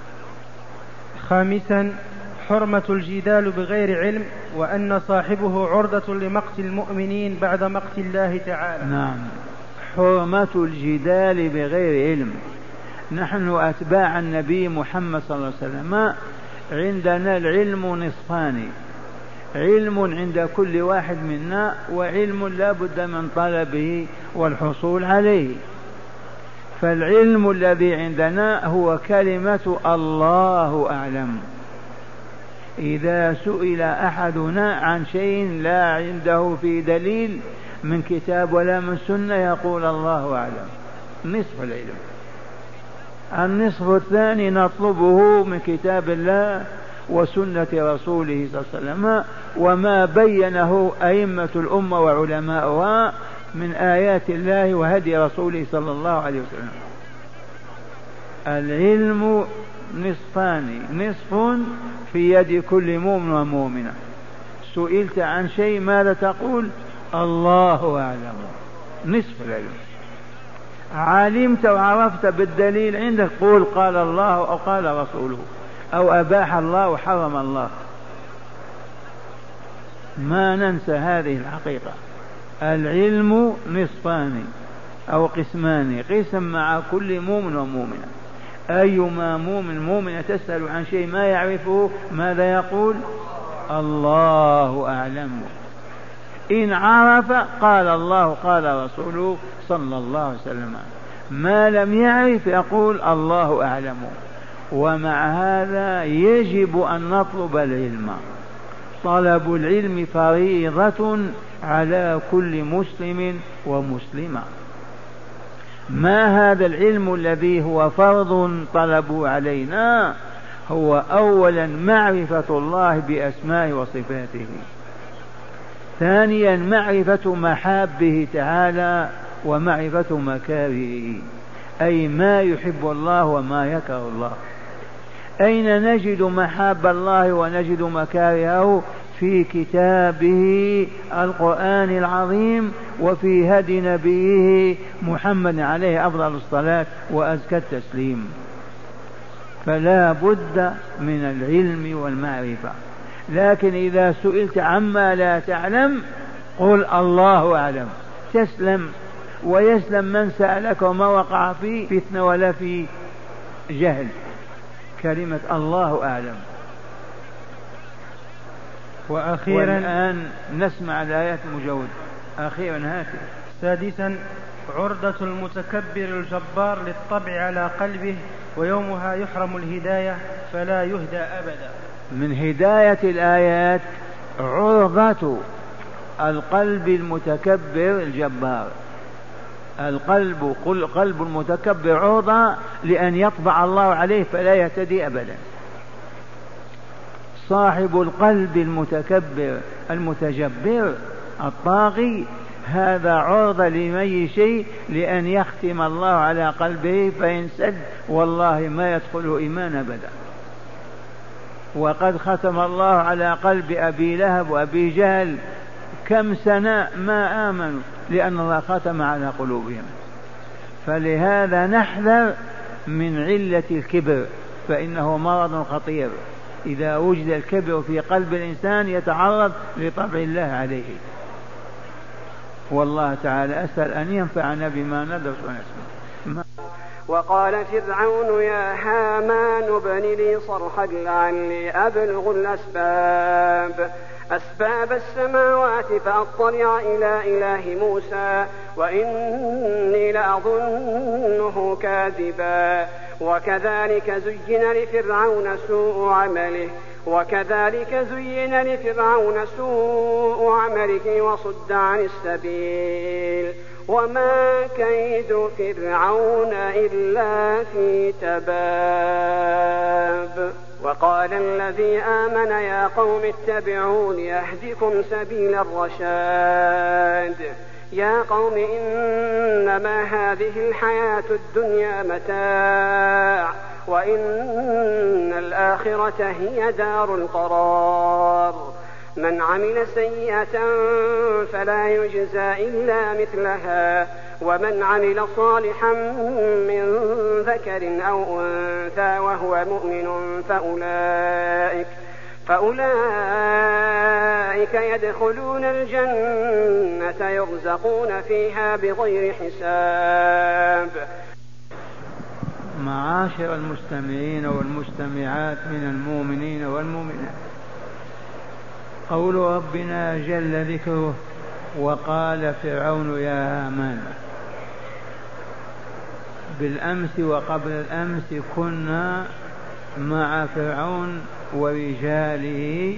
خامسا حرمة الجدال بغير علم، وأن صاحبه عرضة لمقت المؤمنين بعد مقت الله تعالى. نعم. حرمة الجدال بغير علم. نحن أتباع النبي محمد صلى الله عليه وسلم عندنا العلم نصفان: علم عند كل واحد منا، وعلم لا بد من طلبه والحصول عليه. فالعلم الذي عندنا هو كلمة الله أعلم. إذا سئل أحدنا عن شيء لا عنده في دليل من كتاب ولا من سنة يقول الله أعلم، نصف العلم. النصف الثاني نطلبه من كتاب الله وسنة رسوله صلى الله عليه وسلم، وما بينه أئمة الأمة وعلماؤها من آيات الله وهدي رسوله صلى الله عليه وسلم. العلم نصفان: نصف في يد كل مؤمن ومؤمنة. سئلت عن شيء ماذا تقول؟ الله أعلم، نصف العلم. علمت وعرفت بالدليل عندك قول قال الله أو قال رسوله، أو أباح الله وحرم الله. ما ننسى هذه الحقيقة. العلم نصفان أو قسمان: قسم مع كل مؤمن ومؤمنة. أيما مؤمن تسأل عن شيء ما يعرفه ماذا يقول؟ الله أعلم. إن عرف قال الله قال رسوله صلى الله عليه وسلم. ما لم يعرف يقول الله أعلم. ومع هذا يجب أن نطلب العلم. طلب العلم فريضة على كل مسلم ومسلمة. ما هذا العلم الذي هو فرض طلبه علينا؟ هو أولا معرفة الله بأسمائه وصفاته، ثانيا معرفة محابه تعالى ومعرفة مكارهه، أي ما يحب الله وما يكره الله. أين نجد محاب الله ونجد مكارهه؟ في كتابه القرآن العظيم، وفي هدي نبيه محمد عليه أفضل الصلاة وأزكى التسليم. فلا بد من العلم والمعرفة. لكن إذا سئلت عما لا تعلم قل الله أعلم، تسلم ويسلم من سألك وما وقع في فتنة ولا في جهل. كلمة الله أعلم. وأخيرا الآن نسمع الآيات المجودة. أخيرا هاتي. سادسا عرضة المتكبر الجبار للطبع على قلبه، ويومها يحرم الهداية فلا يهدى أبدا. من هداية الآيات عرضة القلب المتكبر الجبار. قلب المتكبر عرضة لأن يطبع الله عليه فلا يهتدي أبدا. صاحب القلب المتكبر المتجبر الطاغي هذا عرضة لأي شيء لأن يختم الله على قلبه فينسد، والله ما يدخله إيمان أبدا. وقد ختم الله على قلب أبي لهب وأبي جهل كم سنة ما آمنوا لأن الله ختم على قلوبهم. فلهذا نحذر من علة الكبر، فإنه مرض خطير. إذا وجد الكبر في قلب الإنسان يتعرض لطبع الله عليه. والله تعالى أسأل أن ينفعنا بما ندرس ونسمع. وقال فرعون يا هامان ابن لي صرحا لعلي أبلغ أسباب السماوات فأطلع إلى إله موسى وإني لأظنه كاذبا. وكذلك زين لفرعون سوء عمله وكذلك زين لفرعون سوء عمله وصد عن السبيل وما كيد فرعون إلا في تباب. وقال الذي آمن يا قوم اتبعون يهدكم سبيل الرشاد. يا قوم إنما هذه الحياة الدنيا متاع وإن الآخرة هي دار القرار. من عمل سيئة فلا يجزى إلا مثلها ومن عمل صالحا من ذكر أو أنثى وهو مؤمن فأولئك يدخلون الجنة يرزقون فيها بغير حساب. معاشر المستمعين والمستمعات من المؤمنين والمؤمنات، قول ربنا جل ذكره: وقال فرعون يا هامان. بالأمس وقبل الأمس كنا مع فرعون ورجاله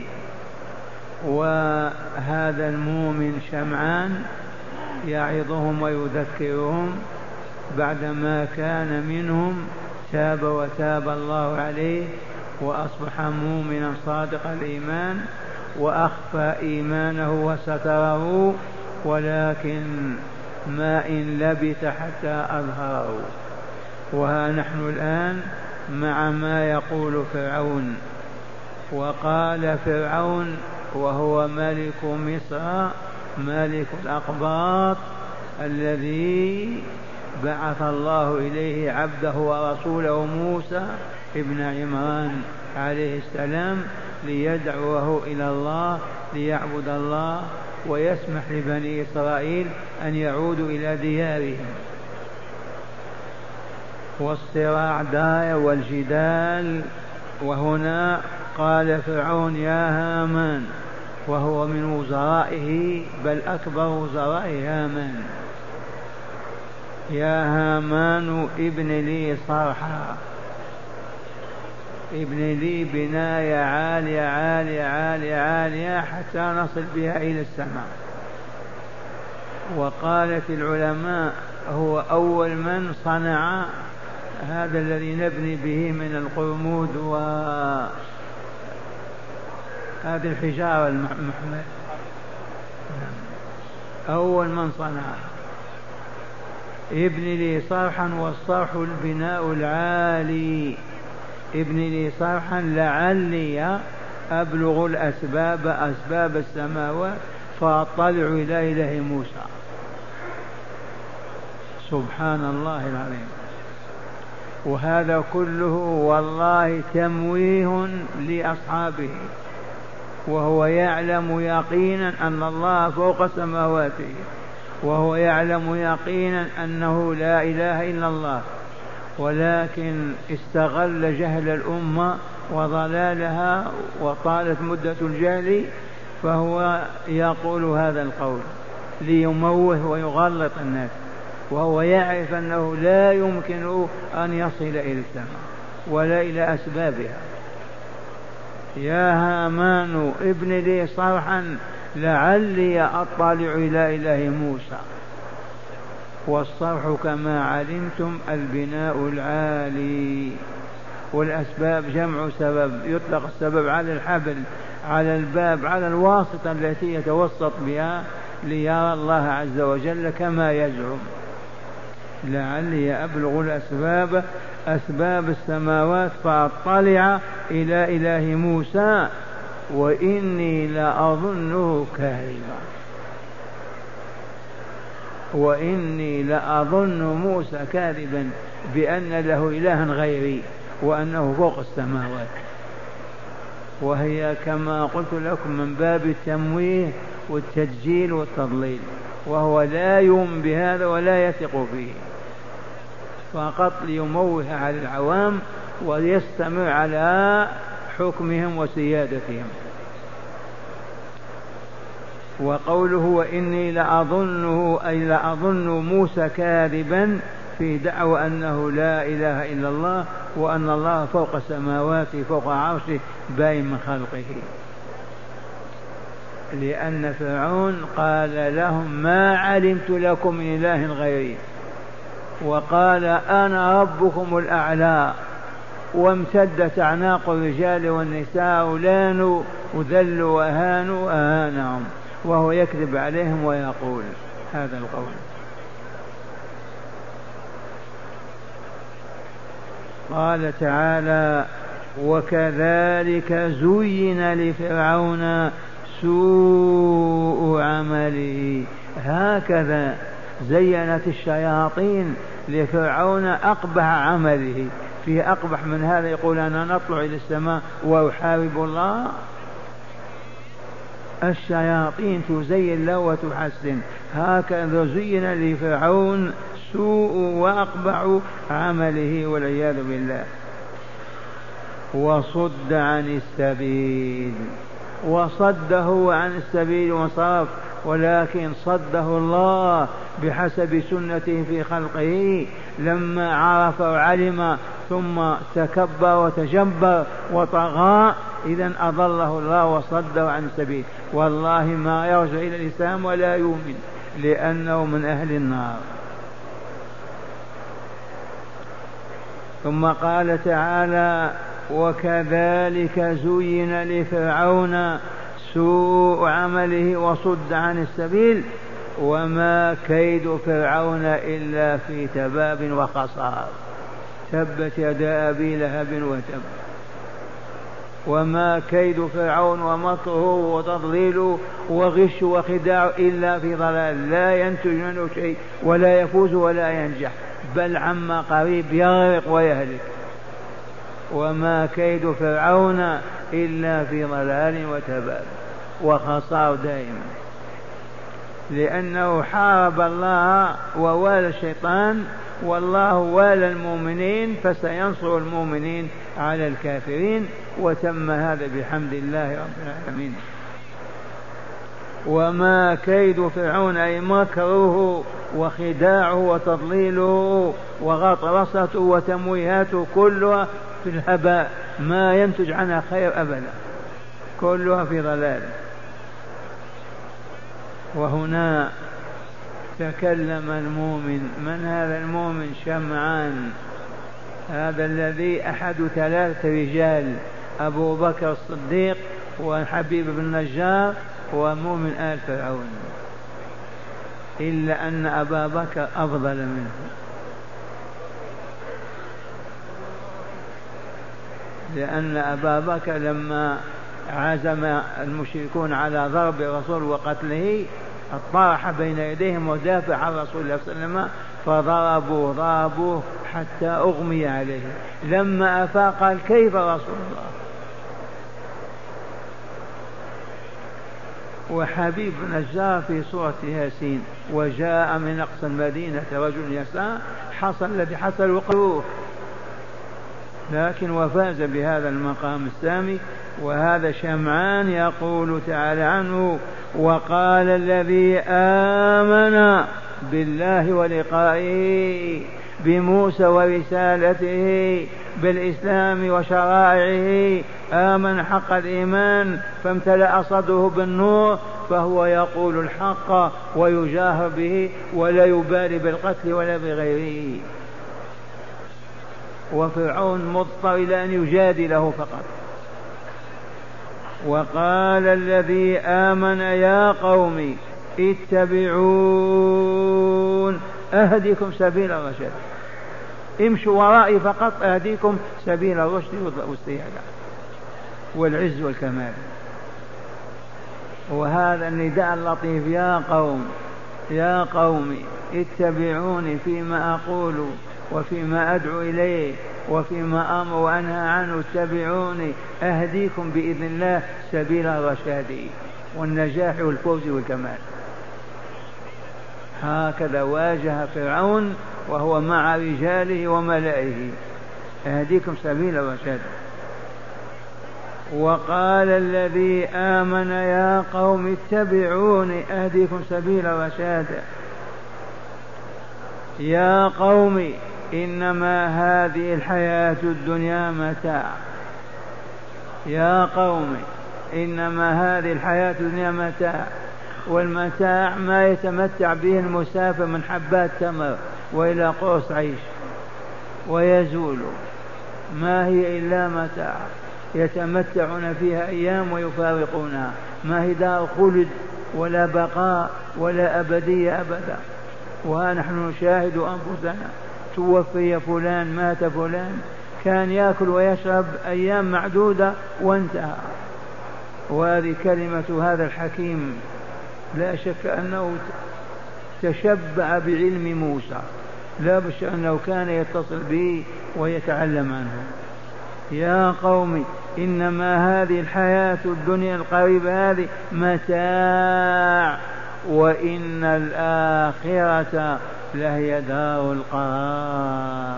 وهذا المؤمن شمعان يعظهم ويذكرهم بعدما كان منهم، تاب وتاب الله عليه وأصبح مؤمنا صادق الإيمان وأخفى إيمانه وستره، ولكن ما إن لبث حتى أظهره. وها نحن الآن مع ما يقول فرعون. وقال فرعون وهو ملك مصر ملك الأقباط الذي بعث الله إليه عبده ورسوله موسى ابن عمران عليه السلام ليدعوه إلى الله ليعبد الله ويسمح لبني إسرائيل أن يعودوا إلى ديارهم. والصراع داير والجدال. وهنا قال فرعون يا هامان، وهو من وزرائه بل أكبر وزرائه هامان: يا هامان ابن لي صرحا، ابن لي بناية عالية عالية عالية عالية حتى نصل بها إلى السماء. وقالت العلماء هو أول من صنع هذا الذي نبني به من القرمود وهذه الحجارة المحملة، أول من صنعها. ابن لي صرحا، والصرح البناء العالي. ابن لي صرحا لعلي أبلغ الأسباب، أسباب السماوات، فأطلع إلى إله موسى. سبحان الله العظيم. وهذا كله والله تمويه لأصحابه، وهو يعلم يقينا أن الله فوق سماواته، وهو يعلم يقينا أنه لا إله إلا الله، ولكن استغل جهل الأمة وضلالها وطالت مدة الجهل، فهو يقول هذا القول ليموه ويغلط الناس، وهو يعرف أنه لا يمكن أن يصل إلى السماء ولا إلى أسبابها. يا هامان ابن لي صرحا لعلي أطلع إلى إله موسى. والصرح كما علمتم البناء العالي، والأسباب جمع سبب، يطلق السبب على الحبل، على الباب، على الواسطة التي يتوسط بها ليرى الله عز وجل كما يزعم. لعلي أبلغ الأسباب، أسباب السماوات، فأطلع إلى إله موسى وإني لأظنه كاذبا. وإني لأظن موسى كاذبا بأن له إلها غيري وأنه فوق السماوات. وهي كما قلت لكم من باب التمويه والتسجيل والتضليل، وهو لا يؤمن بهذا ولا يثق فيه، فقط ليموه على العوام ويستمر على حكمهم وسيادتهم. وقوله وإني لأظنه أي لأظن موسى كاذبا في دعوى أنه لا إله إلا الله وأن الله فوق سماواته فوق عرشه باين من خلقه. لأن فرعون قال لهم ما علمت لكم من إله غيري، وقال أنا ربكم الأعلى، وامتدت أعناق الرجال والنساء لانوا وذلوا وأهانوا أهانهم، وهو يكذب عليهم ويقول هذا القول. قال تعالى وكذلك زين لفرعون سوء عمله. هكذا زينت الشياطين لفرعون أقبح عمله. فيه أقبح من هذا يقول أنا نطلع إلى السماء وأحارب الله؟ الشياطين تزين له وتحسن. هكذا زين لفرعون سوء وأقبح عمله والعياذ بالله. وصد عن السبيل، وصده عن السبيل وصرف، ولكن صده الله بحسب سنته في خلقه لما عرف وعلم ثم تكبر وتجبر وطغى، إذن أضله الله وصده عن السبيل. والله ما يرجع إلى الإسلام ولا يؤمن لأنه من أهل النار. ثم قال تعالى وكذلك زين لفرعون سوء عمله وصد عن السبيل وما كيد فرعون إلا في تباب وخسار. تبت يدا أبي لهب وتب. وما كيد فرعون ومكره وتضليله وغش وخداع إلا في ضلال، لا ينتج منه شيء ولا يفوز ولا ينجح، بل عما قريب يغرق ويهلك. وما كيد فرعون إلا في ضلال وتباب وخسار دائما، لأنه حارب الله ووالى الشيطان، والله والى المؤمنين فسينصر المؤمنين على الكافرين، وتم هذا بحمد الله رب العالمين. وما كيد فرعون أي مكره وخداعه وتضليله وغطرسته وتمويهاته كلها في الهباء، ما ينتج عنها خير أبدا، كلها في ضلال. وهنا تكلم المؤمن. من هذا المؤمن؟ شمعان، هذا الذي أحد 3 رجال، أبو بكر الصديق وحبيب بن النجار ومؤمن آل فرعون، إلا أن أبا بكر أفضل منه. لأن أبا بكر لما عزم المشركون على ضرب الرسول وقتله اطرح بين يديهم ودافع عن رسول الله صلى الله عليه وسلم، فضربوه حتى أغمي عليه. لما أفاق قال كيف رسول الله؟ وحبيب نجار في سورة ياسين وجاء من أقصى المدينة رجل يسعى، حصل الذي حصل وقلوه، لكن وفاز بهذا المقام السامي. وهذا شمعان يقول تعالى عنه وقال الذي آمن بالله ولقائه بموسى ورسالته بالإسلام وشرائعه آمن حق الإيمان فامتلأ صدره بالنور، فهو يقول الحق ويجاهر به ولا يبالي بالقتل ولا بغيره. وفرعون مضطر إلى أن يجادله فقط. وقال الذي آمن يا قوم اتبعون أهدكم سبيل الرشد، امشوا ورائي فقط أهديكم سبيل الرشد والسيادة والعز والكمال. وهذا النداء اللطيف يا قوم اتبعوني فيما أقول وفيما أدعو إليه وفيما أمر وأنهى عنه، اتبعوني أهديكم بإذن الله سبيل الرشاد والنجاح والفوز والكمال. هكذا واجه فرعون وهو مع رجاله وملئه، أهديكم سبيل الرشاد. وقال الذي آمن يا قوم اتبعوني أهديكم سبيل الرشاد. يا قوم إنما هذه الحياة الدنيا متاع. يا قوم إنما هذه الحياة الدنيا متاع، والمتاع ما يتمتع به المسافر من حبات تمر وإلى قرص عيش ويزول، ما هي إلا متاع يتمتعون فيها أيام ويفارقونها، ما هي دار خلد ولا بقاء ولا أبدية أبدا. ونحن نشاهد أنفسنا، توفي فلان، مات فلان، كان يأكل ويشرب أيام معدودة وانتهى. وهذه كلمة هذا الحكيم لا شك أنه تشبع بعلم موسى، لا بشك أنه كان يتصل به ويتعلم عنه. يا قوم إنما هذه الحياة الدنيا القريبة هذه متاع، وإن الآخرة لهي دار القرار.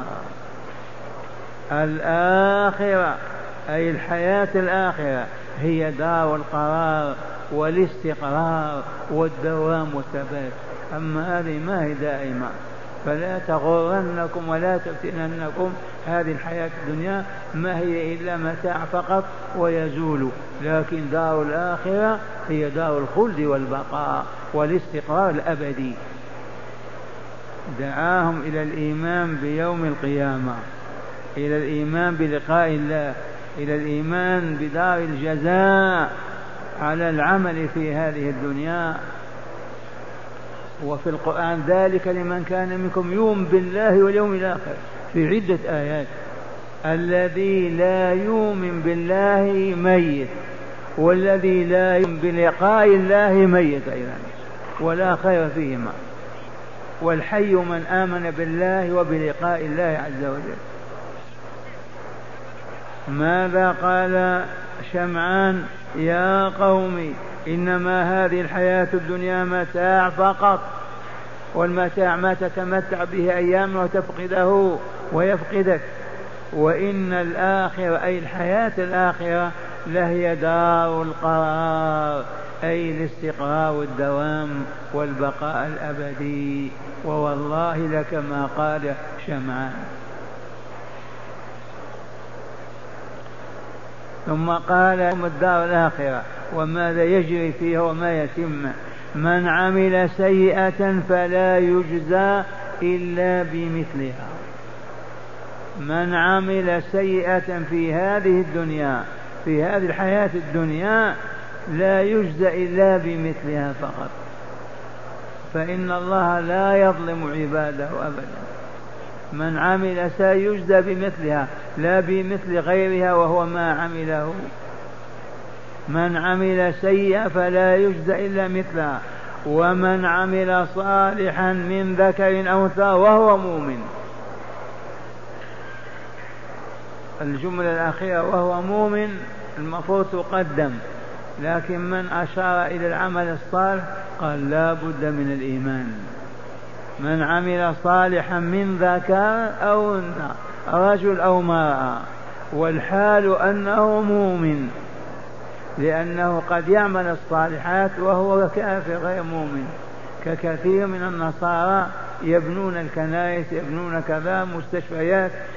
الآخرة أي الحياة الآخرة هي دار القرار والاستقرار والدوام والثبات، أما هذه ما هي دائمة، فلا تغرنكم ولا تفتننكم هذه الحياة الدنيا، ما هي إلا متاع فقط ويزول، لكن دار الآخرة هي دار الخلد والبقاء والاستقرار الأبدي. دعاهم إلى الإيمان بيوم القيامة، إلى الإيمان بلقاء الله، إلى الإيمان بدار الجزاء على العمل في هذه الدنيا. وفي القرآن ذلك لمن كان منكم يؤمن بالله واليوم الآخر في عدة آيات. الذي لا يؤمن بالله ميت، والذي لا يؤمن بلقاء الله ميت أيضا، ولا خير فيهما. والحي من آمن بالله وبلقاء الله عز وجل. ماذا قال شمعان؟ يا قوم إنما هذه الحياة الدنيا متاع فقط، والمتاع ما تتمتع به أيام وتفقده ويفقدك، وإن الآخرة أي الحياة الآخرة لهي دار القرار، أي الاستقرار والدوام والبقاء الأبدي. ووالله لك ما قال شمعان. ثم قال يوم الدار الآخرة وماذا يجري فيها وما يتم: من عمل سيئة فلا يجزى إلا بمثلها. من عمل سيئة في هذه الدنيا، في هذه الحياة الدنيا، لا يجزى إلا بمثلها فقط، فإن الله لا يظلم عباده أبدا. من عمل سيجزى بمثلها لا بمثل غيرها وهو ما عمله. من عمل سيئا فلا يجزى إلا مثلها، ومن عمل صالحا من ذكر أو أنثى وهو مؤمن. الجملة الأخيرة وهو مؤمن المفروض تقدم، لكن من أشار إلى العمل الصالح قال لا بد من الإيمان. من عمل صالحا من ذكر أو أنثى، رجل أو امرأة، والحال أنه مؤمن، لأنه قد يعمل الصالحات وهو كافر غير مؤمن، ككثير من النصارى يبنون الكنائس، يبنون كذا مستشفيات،